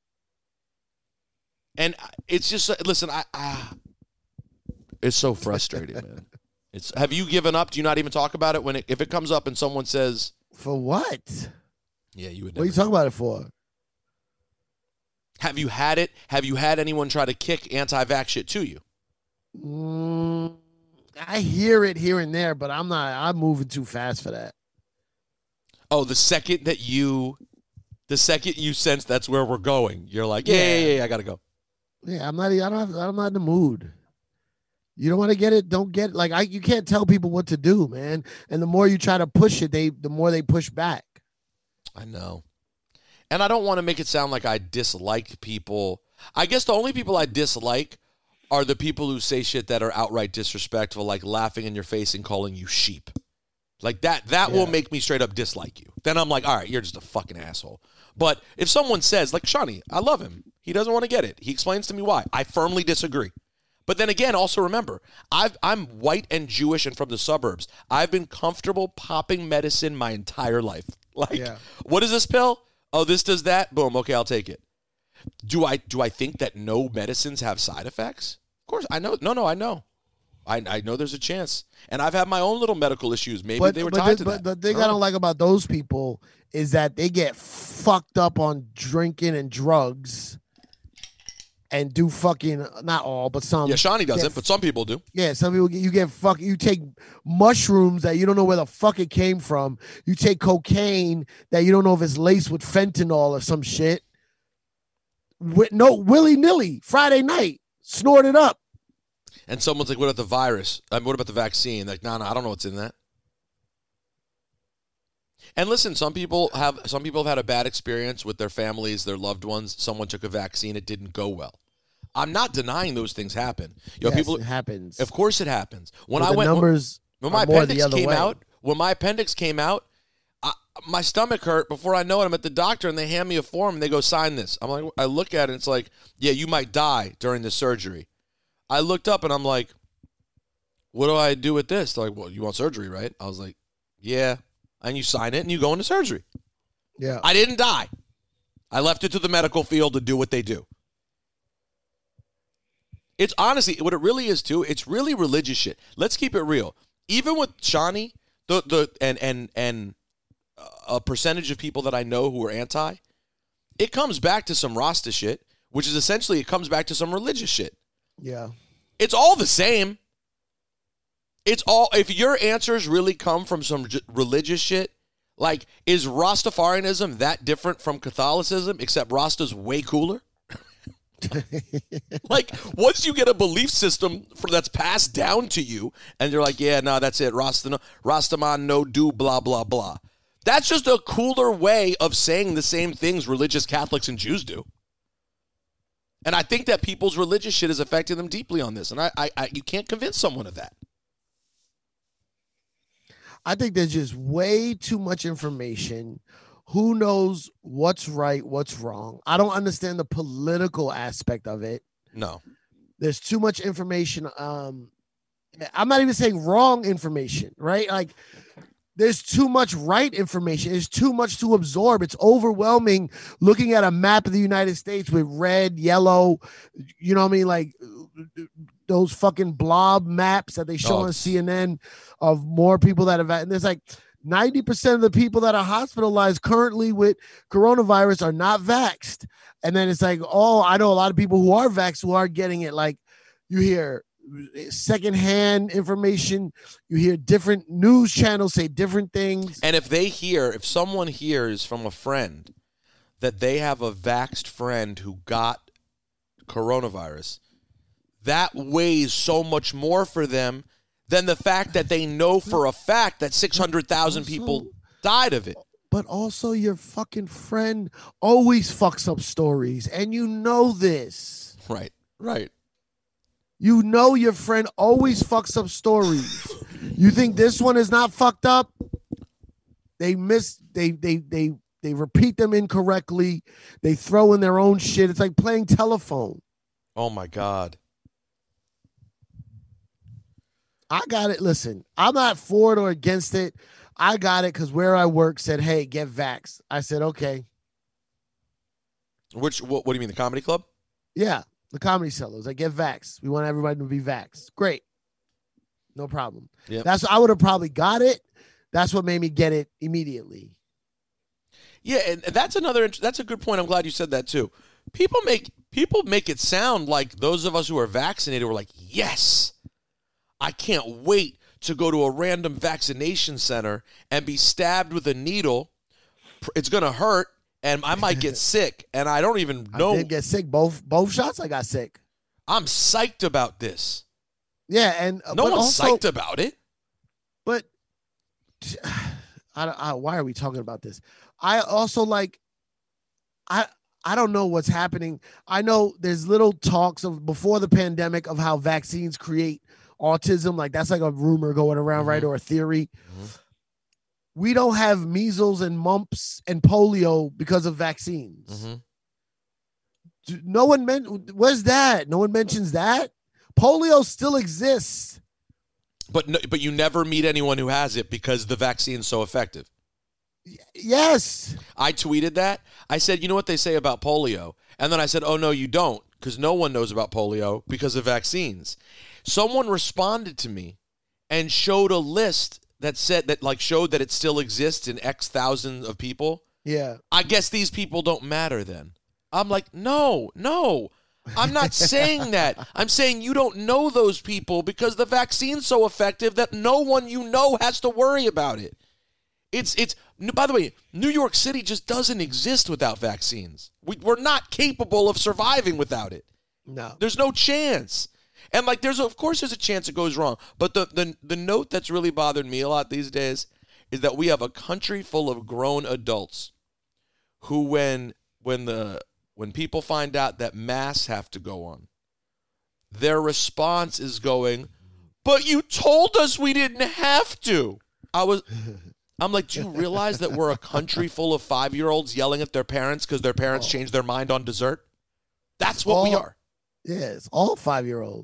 And it's just, listen, I, I it's so frustrating, man. It's have you given up? Do you not even talk about it when it, if it comes up and someone says, for what? Yeah, you would. What are you talking about it for? Have you had it? Have you had anyone try to kick anti-vax shit to you? Mm, I hear it here and there, but I'm not. I'm moving too fast for that. Oh, the second that you, the second you sense that's where we're going, you're like, yeah, yeah, yeah, yeah I gotta go. Yeah, I'm not. I don't. Have, I'm not in the mood. You don't want to get it. Don't get it. Like I. You can't tell people what to do, man. And the more you try to push it, they the more they push back. I know. And I don't want to make it sound like I dislike people. I guess the only people I dislike are the people who say shit that are outright disrespectful, like laughing in your face and calling you sheep. Like that, that yeah. will make me straight up dislike you. Then I'm like, all right, you're just a fucking asshole. But if someone says, like Shawnee, I love him. He doesn't want to get it. He explains to me why. I firmly disagree. But then again, also remember, I've, I'm white and Jewish and from the suburbs. I've been comfortable popping medicine my entire life. Like, yeah. what is this pill? Oh, this does that? Boom. Okay, I'll take it. Do I do I think that no medicines have side effects? Of course, I know. No, no, I know. I, I know there's a chance. And I've had my own little medical issues. Maybe but, they were but tied the, to but that. The thing I don't like about those people is that they get fucked up on drinking and drugs and do fucking, not all, but some. Yeah, Shawnee doesn't, but some people do. Yeah, some people, you get fuck, you take mushrooms that you don't know where the fuck it came from. You take cocaine that you don't know if it's laced with fentanyl or some shit. With no willy-nilly, Friday night, snort it up. And someone's like, what about the virus? I mean, what about the vaccine? Like, no, no, I don't know what's in that. And listen, some people have some people have had a bad experience with their families, their loved ones. Someone took a vaccine, it didn't go well. I'm not denying those things happen. You know, yes, people, it happens. Of course it happens. When but I the went numbers when, when my appendix came way. out, when my appendix came out, I, my stomach hurt. Before I know it, I'm at the doctor and they hand me a form and they go, sign this. I'm like, I look at it and it's like, yeah, you might die during the surgery. I looked up and I'm like, what do I do with this? They're like, well, you want surgery, right? I was like, yeah. And you sign it and you go into surgery. Yeah. I didn't die. I left it to the medical field to do what they do. It's honestly, what it really is too, it's really religious shit. Let's keep it real. Even with Shawnee, the the and and and a percentage of people that I know who are anti, it comes back to some Rasta shit, which is essentially it comes back to some religious shit. Yeah. It's all the same. It's all, if your answers really come from some j- religious shit, like, is Rastafarianism that different from Catholicism, except Rasta's way cooler? Like, once you get a belief system for that's passed down to you, and you're like, yeah, no, that's it, Rasta, Rastaman no do, blah, blah, blah. That's just a cooler way of saying the same things religious Catholics and Jews do. And I think that people's religious shit is affecting them deeply on this, and I, I, I you can't convince someone of that. I think there's just way too much information. Who knows what's right, what's wrong? I don't understand the political aspect of it. No. There's too much information. Um, I'm not even saying wrong information, right? Like, there's too much right information. There's too much to absorb. It's overwhelming looking at a map of the United States with red, yellow, you know what I mean? Like, those fucking blob maps that they show oh. on C N N of more people that have, and there's like ninety percent of the people that are hospitalized currently with coronavirus are not vaxxed. And then it's like, oh, I know a lot of people who are vaxxed who are getting it. Like, you hear secondhand information, you hear different news channels say different things. And if they hear, if someone hears from a friend that they have a vaxxed friend who got coronavirus, that weighs so much more for them than the fact that they know for a fact that six hundred thousand people died of it. But also, your fucking friend always fucks up stories, and you know this. Right, right. You know your friend always fucks up stories. You think this one is not fucked up? They miss, they, they, they, they repeat them incorrectly. They throw in their own shit. It's like playing telephone. Oh, my God. I got it. Listen, I'm not for it or against it. I got it because where I work said, hey, get vaxxed. I said, okay. Which, what, what do you mean, the comedy club? Yeah, the Comedy Sellers. I get vaxxed. We want everybody to be vaxxed. Great. No problem. Yep. That's I would have probably got it. That's what made me get it immediately. Yeah, and that's another, that's a good point. I'm glad you said that too. People make, people make it sound like those of us who are vaccinated were like, yes, I can't wait to go to a random vaccination center and be stabbed with a needle it's going to hurt, and I might get sick, and I don't even know. I did get sick. Both both shots, I got sick. I'm psyched about this. Yeah, and uh, no but one's also, psyched about it. But I, don't- I, why are we talking about this? I also like, I I don't know what's happening. I know there's little talks of before the pandemic of how vaccines create autism. Like that's like a rumor going around, Mm-hmm. right, or a theory. Mm-hmm. We don't have measles and mumps and polio because of vaccines. Mm-hmm. No one meant. Where's that? No one mentions that. Polio still exists. But no, but you never meet anyone who has it because the vaccine's so effective. Yes. I tweeted that. I said, you know what they say about polio? And then I said, oh, no, you don't, because no one knows about polio because of vaccines. Someone responded to me and showed a list that said that, like, showed that it still exists in X thousands of people. Yeah. I guess these people don't matter then. I'm like, no, no. I'm not saying that. I'm saying you don't know those people because the vaccine's so effective that no one you know has to worry about it. It's, it's, by the way, New York City just doesn't exist without vaccines. We, we're not capable of surviving without it. No. There's no chance. And like, there's, of course there's a chance it goes wrong. But the, the, the note that's really bothered me a lot these days is that we have a country full of grown adults who, when, when the, when people find out that masks have to go on, their response is going, but you told us we didn't have to. I was, I'm like, do you realize that we're a country full of five-year-olds yelling at their parents because their parents Oh. changed their mind on dessert? That's It's what all, we are. Yeah, it's all five-year-olds.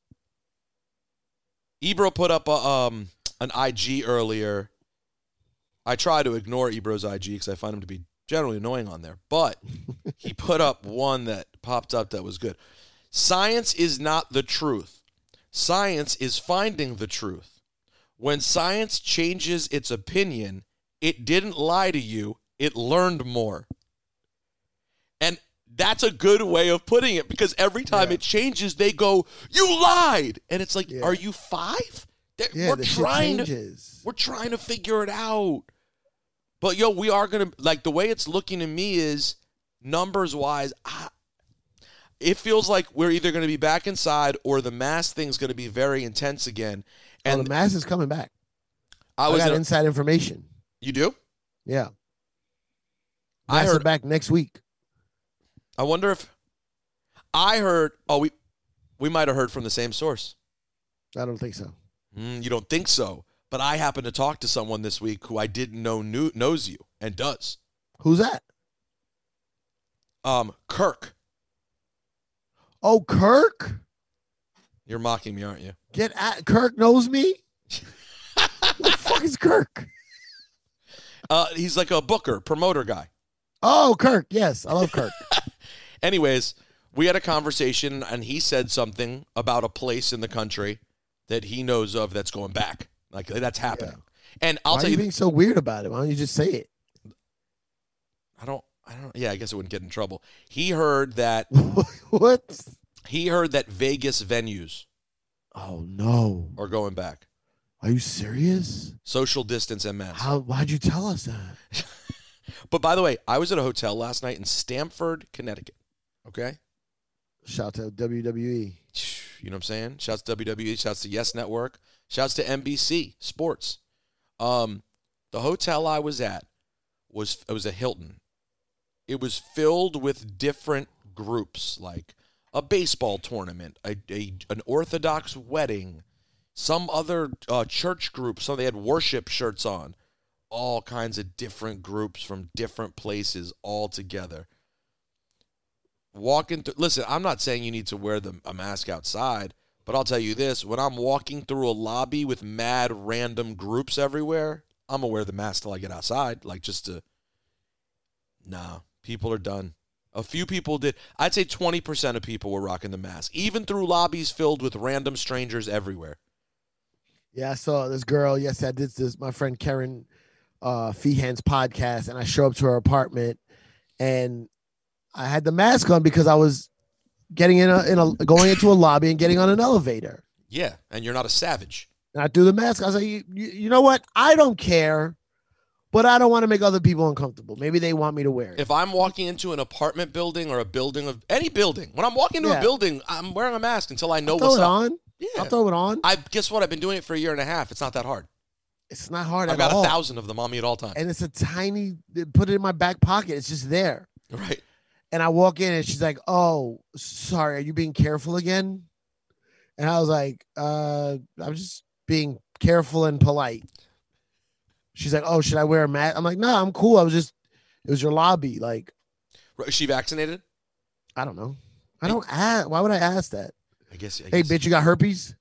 Ebro put up a, um, an I G earlier. I try to ignore Ebro's I G because I find him to be generally annoying on there. But he put up one that popped up that was good. Science is not the truth. Science is finding the truth. When science changes its opinion, it didn't lie to you. It learned more. And that's a good way of putting it because every time Yeah. it changes, they go, you lied. And it's like, Yeah. are you five? They're- Yeah, we're the shit trying to, changes. we're trying to figure it out. But yo, we are going to, like, the way it's looking to me is numbers wise, I, it feels like we're either going to be back inside or the mask thing's going to be very intense again. And And the mask is coming back. I I, was got in a- inside information. you do? Yeah. I Mask is heard back next week. I wonder if I heard. Oh, we we might have heard from the same source. I don't think so. Mm, you don't think so? But I happened to talk to someone this week who I didn't know knew, knows you and does. Who's that? Um, Kirk. Oh, Kirk? You're mocking me, aren't you? Get at Kirk knows me? Who the fuck is Kirk? Uh, he's like a booker, promoter guy. Oh, Kirk. Yes, I love Kirk. Anyways, we had a conversation, and he said something about a place in the country that he knows of that's going back. Like, that's happening. And I'll Why tell are you you, being so weird about it? Why don't you just say it? I don't, I don't, yeah, I guess it wouldn't get in trouble. He heard that, What? he heard that Vegas venues Oh, no. are going back. Are you serious? Social distance and masks. How? Why'd you tell us that? But by the way, I was at a hotel last night in Stamford, Connecticut. Okay? Shout out to W W E. You know what I'm saying? Shouts to W W E, shouts to Yes Network, shouts to N B C Sports. Um, the hotel I was at was it was a Hilton. It was filled with different groups, like a baseball tournament, a, a an Orthodox wedding, some other uh, church group. So they had worship shirts on, all kinds of different groups from different places all together. Walking through, listen, I'm not saying you need to wear the, a mask outside, but I'll tell you this, when I'm walking through a lobby with mad random groups everywhere, I'm going to wear the mask till I get outside, like just to, nah, people are done. A few people did. I'd say twenty percent of people were rocking the mask, even through lobbies filled with random strangers everywhere. Yeah, I saw this girl. Yes, I did this. My friend Karen uh, Feehan's podcast, and I show up to her apartment, and I had the mask on because I was getting in a, in a going into a lobby and getting on an elevator. Yeah, and you're not a savage. And I threw the mask. I was like, you, you, you know what? I don't care but I don't want to make other people uncomfortable. Maybe they want me to wear it. If I'm walking into an apartment building or a building of any building, when I'm walking into Yeah. a building, I'm wearing a mask until I know I'll throw what's it up. on. Yeah. I'll throw it on. I guess what? I've been doing it for a year and a half. It's not that hard. It's not hard I've at got all. a thousand of them on me at all times. And it's a tiny, put it in my back pocket. It's just there. Right. And I walk in and she's like, oh, sorry, are you being careful again? And I was like, uh, I'm just being careful and polite. She's like, oh, should I wear a mask? I'm like, no, I'm cool. I was just, it was your lobby. Like, Is she vaccinated? I don't know. I don't ask. Why would I ask that? I guess. I Hey, guess. bitch, you got herpes?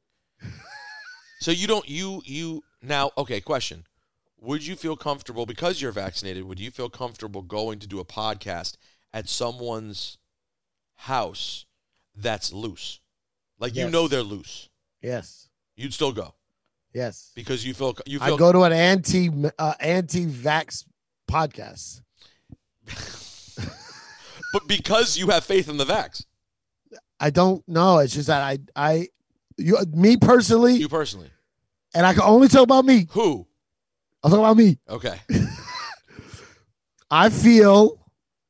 So you don't, you, you, now, okay, question. Would you feel comfortable, because you're vaccinated, would you feel comfortable going to do a podcast at someone's house that's loose? Like, you Yes. know they're loose. Yes. You'd still go Yes. because you feel, you feel. I go to an anti uh, anti-vax podcast. But because you have faith in the vax. I don't know. It's just that I, I, you, me personally, You personally. and I can only talk about me. Who? I'll talk about me. Okay. I feel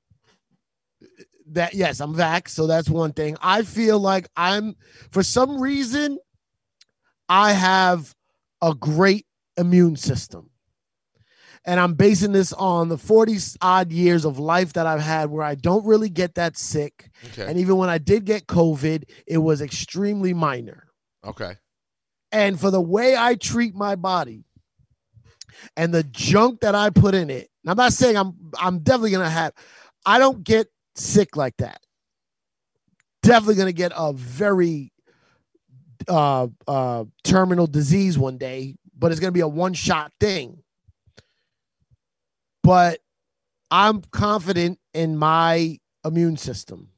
that, yes, I'm vax, so that's one thing. I feel like I'm, for some reason, I have a great immune system. And I'm basing this on the forty odd years of life that I've had where I don't really get that sick. Okay. And even when I did get COVID, it was extremely minor. Okay. And for the way I treat my body and the junk that I put in it, and I'm not saying I'm I'm definitely gonna have, I don't get sick like that. Definitely gonna get a very uh uh terminal disease one day, but it's gonna be a one-shot thing. But I'm confident in my immune system.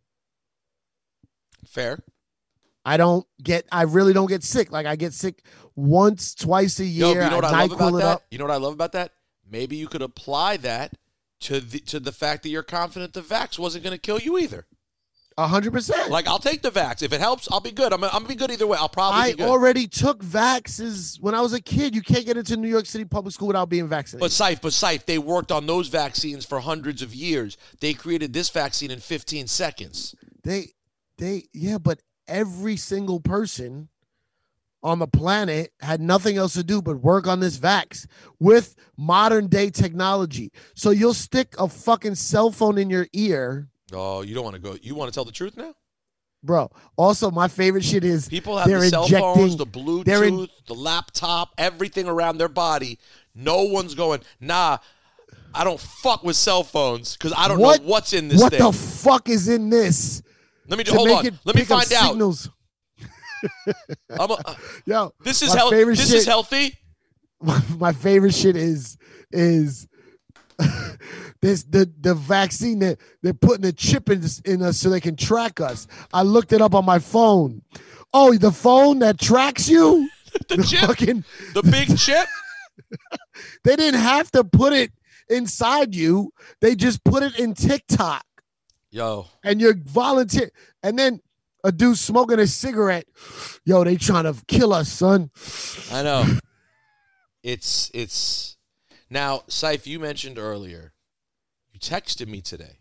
Fair. I don't get, I really don't get sick. Like I get sick once, twice a year. Yo, you know what I, I love about NyQuil it that? up. You know what I love about that? Maybe you could apply that to the to the fact that you're confident the vax wasn't going to kill you either. A hundred percent. Like, I'll take the vax. If it helps, I'll be good. I'm, I'm going to be good either way. I'll probably I be good. already took vaxes when I was a kid. You can't get into New York City public school without being vaccinated. But Saif, but Saif, they worked on those vaccines for hundreds of years. They created this vaccine in fifteen seconds. They, they, yeah, but every single person on the planet had nothing else to do but work on this vax with modern day technology. So you'll stick a fucking cell phone in your ear. Oh, you don't want to go. You want to tell the truth now? Bro, also my favorite shit is People have they're the cell injecting, phones, the they're Bluetooth, in- the laptop, everything around their body. No one's going, nah, I don't fuck with cell phones because I don't What- know what's in this what thing. the fuck is in this? Let me to hold make on. it Let me pick up find out. signals? I'm a, uh, Yo, this is my healthy. favorite This shit- is healthy. my, my favorite shit is is this the the vaccine that they're putting a chip in this, in us so they can track us. I looked it up on my phone. Oh, the phone that tracks you? The chip, fucking, the big chip. They didn't have to put it inside you. They just put it in TikTok. Yo, And you're volunteer. And then a dude smoking a cigarette. Yo, they trying to kill us, son. I know. It's it's now, Saif, you mentioned earlier, you texted me today,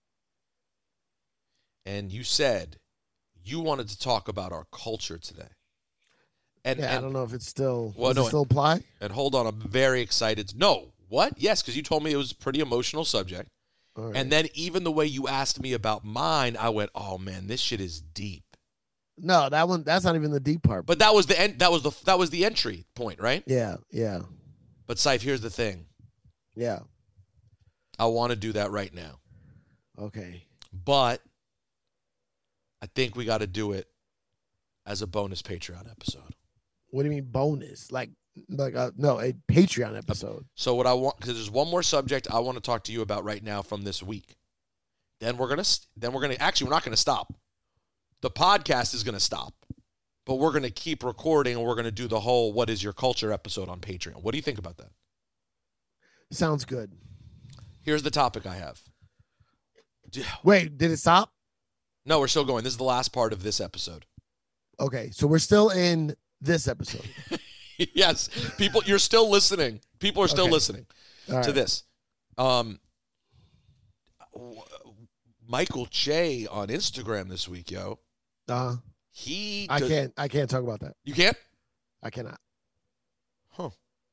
and you said you wanted to talk about our culture today. And, Yeah, and I don't know if it's still Well, does no, it still apply. And hold on, I'm very excited. No, what? Yes, because you told me it was a pretty emotional subject. All right. And then even the way you asked me about mine, I went, "Oh man, this shit is deep." No, that one that's not even the deep part. But that was the end. That was the that was the entry point, right? Yeah, yeah, But Saif, here's the thing. yeah. I want to do that right now, Okay. but I think we got to do it as a bonus Patreon episode. What do you mean bonus? Like, like uh, no, a Patreon episode. So what I want, because there's one more subject I want to talk to you about right now from this week. Then we're gonna, then we're gonna. Actually, we're not gonna stop. The podcast is gonna stop, but we're gonna keep recording, and we're gonna do the whole "What is your culture" episode on Patreon. What do you think about that? Sounds good. Here's the topic I have. Wait, did it stop? No, we're still going. This is the last part of this episode. Okay, so we're still in this episode. Yes, people, you're still listening. People are still Okay. listening All to right. this. Um, w- Michael Che on Instagram this week, yo. Uh, He, I do- can't. I can't talk about that. You can't? I cannot. Huh.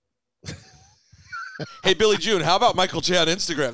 Hey, Billy June, how about Michael Che on Instagram?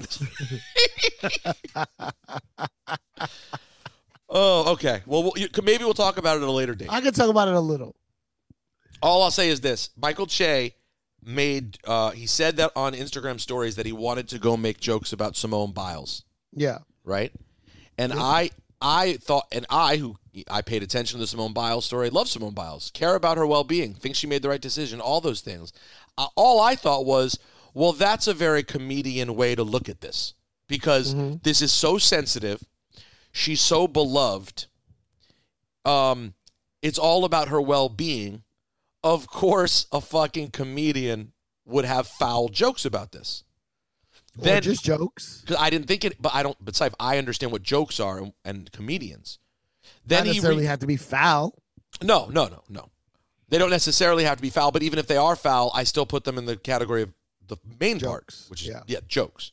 Oh, okay. Well, we'll you, maybe we'll talk about it at a later date. I can talk about it a little. All I'll say is this. Michael Che made, uh, he said that on Instagram stories that he wanted to go make jokes about Simone Biles, Yeah. right? And I I thought, and I, who I paid attention to the Simone Biles story, love Simone Biles, care about her well-being, think she made the right decision, all those things. Uh, all I thought was, well, that's a very comedian way to look at this because Mm-hmm. this is so sensitive. She's so beloved. Um, it's all about her well-being. Of course, a fucking comedian would have foul jokes about this. Or just jokes. Because I didn't think it, but I don't. But Saif, I understand what jokes are and, and comedians. Then Not he necessarily re- have to be foul. no, no, no, no. They don't necessarily have to be foul, but even if they are foul, I still put them in the category of the main part, Jokes, which is yeah. yeah, jokes.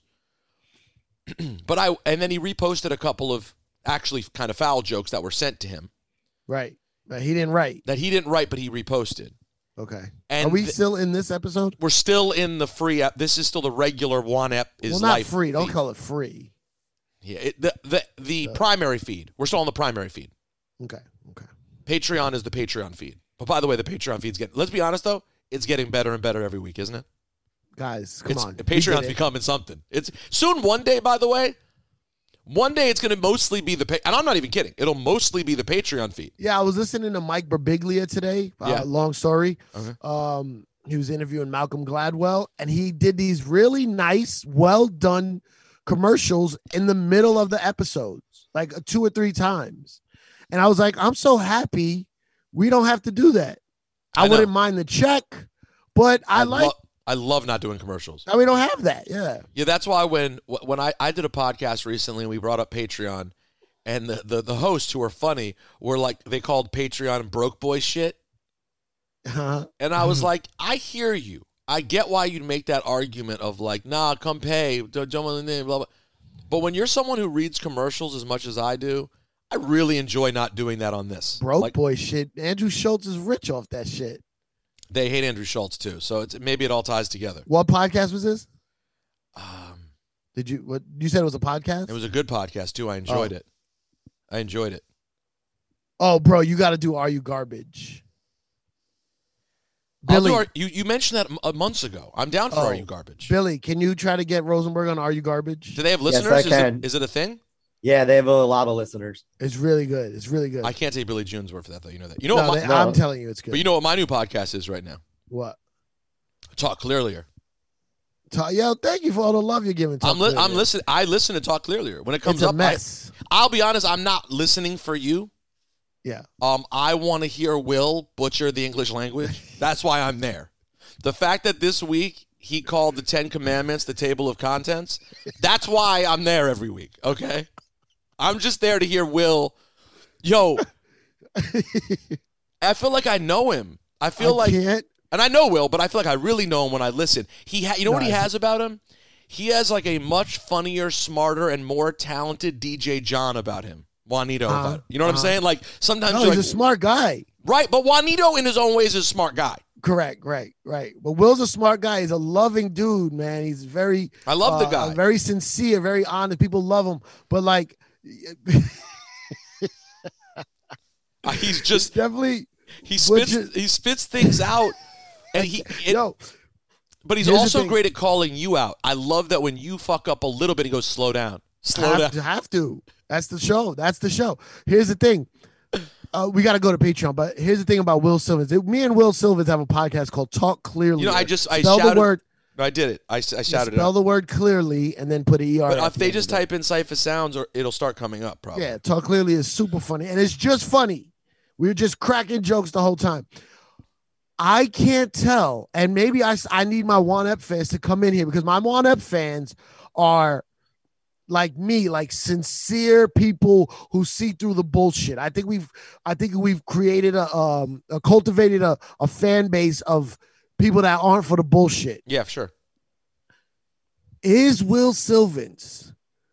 But I and then he reposted a couple of actually kind of foul jokes that were sent to him Right. But he didn't write. that he didn't write, but he reposted. Okay. And Are we th- still in this episode? We're still in the free app. This is still the regular one app is well, not life free. Don't feed. call it free. Yeah, it, the the the primary feed. We're still on the primary feed. Okay. Okay. Patreon is the Patreon feed. But by the way, the Patreon feed's getting. Let's be honest though, it's getting better and better every week, isn't it? Guys, come It's, on. We Patreon's did it. becoming something. It's soon. One day, by the way, one day it's going to mostly be the. Pa- and I'm not even kidding. It'll mostly be the Patreon feed. Yeah, I was listening to Mike Birbiglia today. Uh, Yeah. Long story. Okay. Um, he was interviewing Malcolm Gladwell, and he did these really nice, well done commercials in the middle of the episodes, like uh, two or three times. And I was like, I'm so happy we don't have to do that. I, I know. wouldn't mind the check, but I, like lo- I love not doing commercials. that we don't have that. Yeah. Yeah, that's why when when I, I did a podcast recently and we brought up Patreon, and the, the, the hosts who are funny were like, they called Patreon broke boy shit. Uh-huh. And I was like, I hear you. I get why you'd make that argument of like, nah, come pay, don't don't want the name, blah, blah. But when you're someone who reads commercials as much as I do, I really enjoy not doing that on this. Broke Like, boy shit. Andrew Schultz is rich off that shit. they hate Andrew Schultz too, so it's maybe it all ties together. What podcast was this? Um, Did you what you said it was a podcast? it was a good podcast too. I enjoyed Oh. it. I enjoyed it. Oh, bro, you got to do Are You Garbage? I'll Billy, do our, you you mentioned that m- uh, months ago. I'm down for Oh. Are You Garbage? Billy, can you try to get Rosenberg on Are You Garbage? Do they have Yes, listeners? I is, can. it, is it a thing? Yeah, they have a lot of listeners. It's really good. It's really good. I can't take Billy June's word for that though. You know that. You know no, what? My, they- no. I'm telling you, it's good. But you know what my new podcast is right now? what? Talk Clearlier. Ta- Yo, thank you for all the love you're giving. I'm li- Talk I'm Clearly. listening. I listen to Talk Clearlier when it comes It's a up. I, mess. I'll be honest. I'm not listening for you. Yeah. Um, I want to hear Will butcher the English language. That's why I'm there. The fact that this week he called the Ten Commandments the table of contents, that's why I'm there every week, okay? I'm just there to hear Will. Yo, I feel like I know him. I feel I like, can't. and I know Will, but I feel like I really know him when I listen. He, ha- You know what he Nice. has about him? He has like a much funnier, smarter, and more talented D J John about him. Juanito. Uh-huh. You know what I'm Uh-huh. saying? Like sometimes No, you're he's like, a smart guy. right, but Juanito in his own ways is a smart guy. Correct, right, right. But Will's a smart guy. He's a loving dude, man. He's very I love the uh, guy. very sincere, very honest. People love him. But like Uh, He's just definitely he spits Butcher- he spits things out, and he. It, yo, but he's here's the also thing. great at calling you out. I love that when you fuck up a little bit, he goes, "Slow down, slow have down." to, have to. That's the show. That's the show. Here's the thing. Uh, we got to go to Patreon, but here's the thing about Will Silvers. It- me and Will Silvers have a podcast called Talk Clearly. You know, I just I spell shouted. the word. I did it. I, I shouted it. Spell Out. the word clearly and then put an E R. But at if the they end just of it. type in Cypher Sounds, or it'll start coming up. Probably. Yeah, Talk Clearly is super funny. And it's just funny. We were just cracking jokes the whole time. I can't tell. And maybe I, I need my One Up fans to come in here because my One Up fans are like me, like sincere people who see through the bullshit. I think we've, I think we've created a, um, a cultivated a, a fan base of people that aren't for the bullshit. Yeah, sure. Is Will Sylvans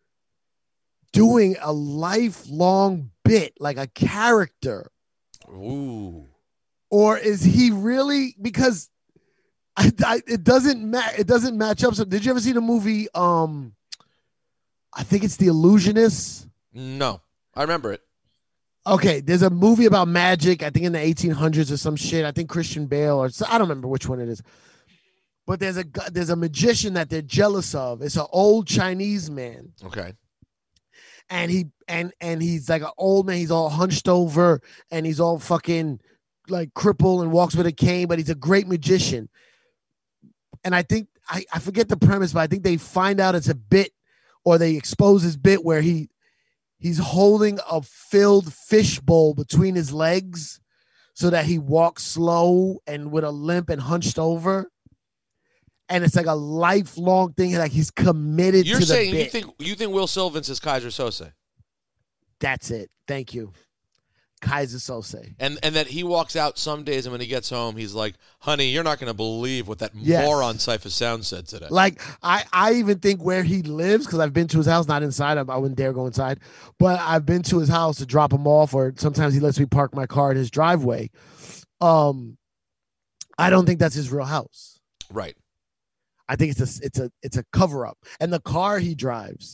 doing a lifelong bit, like a character? Ooh. Or is he really, because I, I, it doesn't match. It doesn't match up. So did you ever see the movie? Um, I think it's The Illusionist. No, I remember it. Okay, there's a movie about magic. I think in the eighteen hundreds or some shit. I think Christian Bale or I don't remember which one it is. But there's a there's a magician that they're jealous of. It's an old Chinese man. Okay. And he and and he's like an old man. He's all hunched over and he's all fucking like crippled and walks with a cane. But he's a great magician. And I think I, I forget the premise, but I think they find out it's a bit, or they expose his bit where he he's holding a filled fish bowl between his legs so that he walks slow and with a limp and hunched over. And it's like a lifelong thing. Like he's committed You're to the saying bit. you think you think Will Sylvans is Kaiser Sose? That's it. Thank you. Kaiser Sose. And and that he walks out some days and when he gets home, he's like, honey, you're not going to believe what that Yes. moron Cypher Sound said today. Like I, I even think where he lives, because I've been to his house, not inside. I, I wouldn't dare go inside, but I've been to his house to drop him off, or sometimes he lets me park my car in his driveway. Um, I don't think that's his real house. Right. I think it's a it's a it's a cover up. And the car he drives.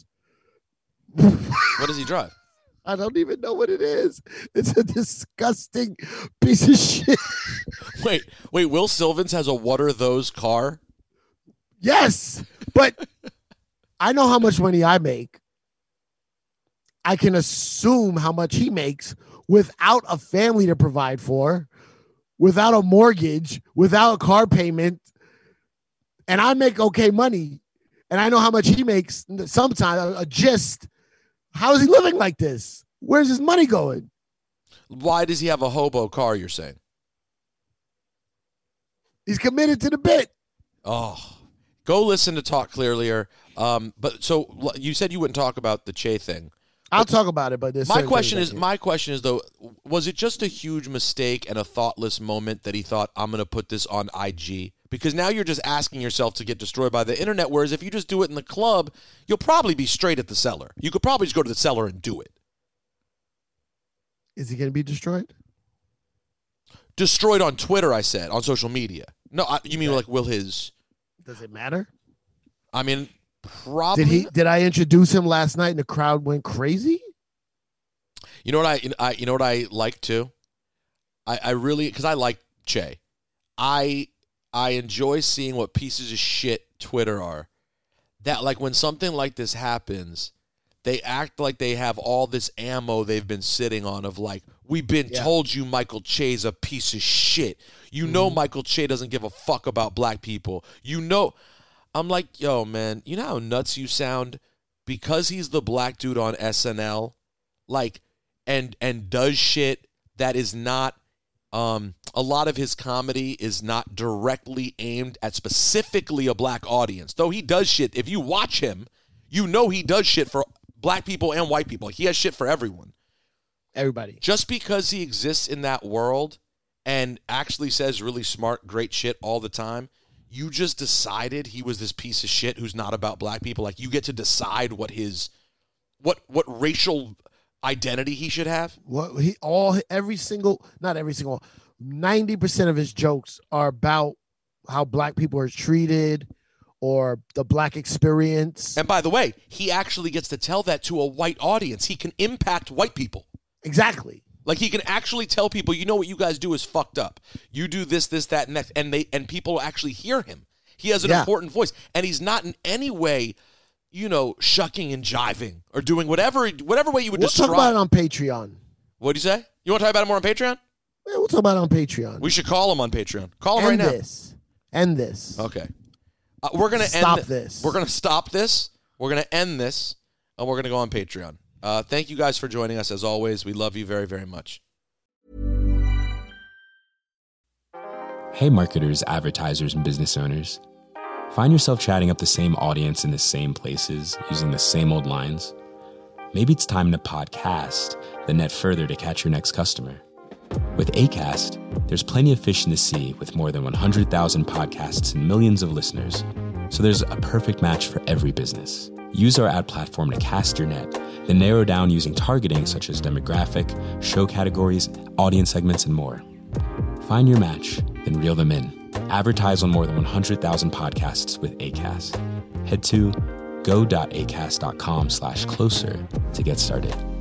What does he drive? I don't even know what it is. It's a disgusting piece of shit. Wait, wait, Will Sylvans has a what are those car? Yes, but I know how much money I make. I can assume how much he makes without a family to provide for, without a mortgage, without a car payment. And I make okay money. And I know how much he makes sometimes, a, a gist. How is he living like this? Where's his money going? Why does he have a hobo car, you're saying? He's committed to the bit. Oh, go listen to Talk Clearlier. Um, but so you said you wouldn't talk about the Che thing. I'll talk about it, but there's my certain question things is I can't. my question is though, was it just a huge mistake and a thoughtless moment that he thought, I'm going to put this on I G? Because now you're just asking yourself to get destroyed by the internet, whereas if you just do it in the club, you'll probably be straight at the cellar. You could probably just go to the cellar and do it. Is he going to be destroyed? Destroyed on Twitter, I said, on social media. No, I, you mean like will his... Does it matter? I mean, probably... Did he? Did I introduce him last night and the crowd went crazy? You know what I, I you know what I like too? I, I really, because I like Che. I I enjoy seeing what pieces of shit Twitter are. That like when something like this happens, they act like they have all this ammo they've been sitting on of like, we've been Yeah. told you Michael Che's a piece of shit. You Mm-hmm. know Michael Che doesn't give a fuck about black people. You know, I'm like, yo, man, you know how nuts you sound? Because he's the black dude on S N L, like, and and does shit that is not, um, a lot of his comedy is not directly aimed at specifically a black audience. Though he does shit, if you watch him, you know he does shit for black people and white people. Like, he has shit for everyone. Everybody. Just because he exists in that world and actually says really smart, great shit all the time, you just decided he was this piece of shit who's not about black people. Like, you get to decide what his, what what racial identity he should have. What he all every single not every single ninety percent of his jokes are about how black people are treated or the black experience. And by the way, he actually gets to tell that to a white audience. He can impact white people. Exactly. Like, he can actually tell people, you know what you guys do is fucked up. You do this, this, that, and next, and they and people actually hear him. He has an Yeah. important voice, and he's not in any way, you know, shucking and jiving or doing whatever whatever way you would We'll describe. talk about it on Patreon. What do you say? You want to talk about it more on Patreon? Yeah, we'll talk about it on Patreon. We should call him on Patreon. Call him End right now. this. End this. Okay. Uh, we're gonna Stop end this. We're gonna stop this. We're gonna end this, and we're gonna go on Patreon. Uh, thank you guys for joining us as always. We love you very, very much. Hey, marketers, advertisers, and business owners. Find yourself chatting up the same audience in the same places, using the same old lines? Maybe it's time to podcast, then net further to catch your next customer. With Acast, there's plenty of fish in the sea with more than one hundred thousand podcasts and millions of listeners. So there's a perfect match for every business. Use our ad platform to cast your net, then narrow down using targeting such as demographic, show categories, audience segments, and more. Find your match, then reel them in. Advertise on more than one hundred thousand podcasts with Acast. Head to go.acast.com slash closer to get started.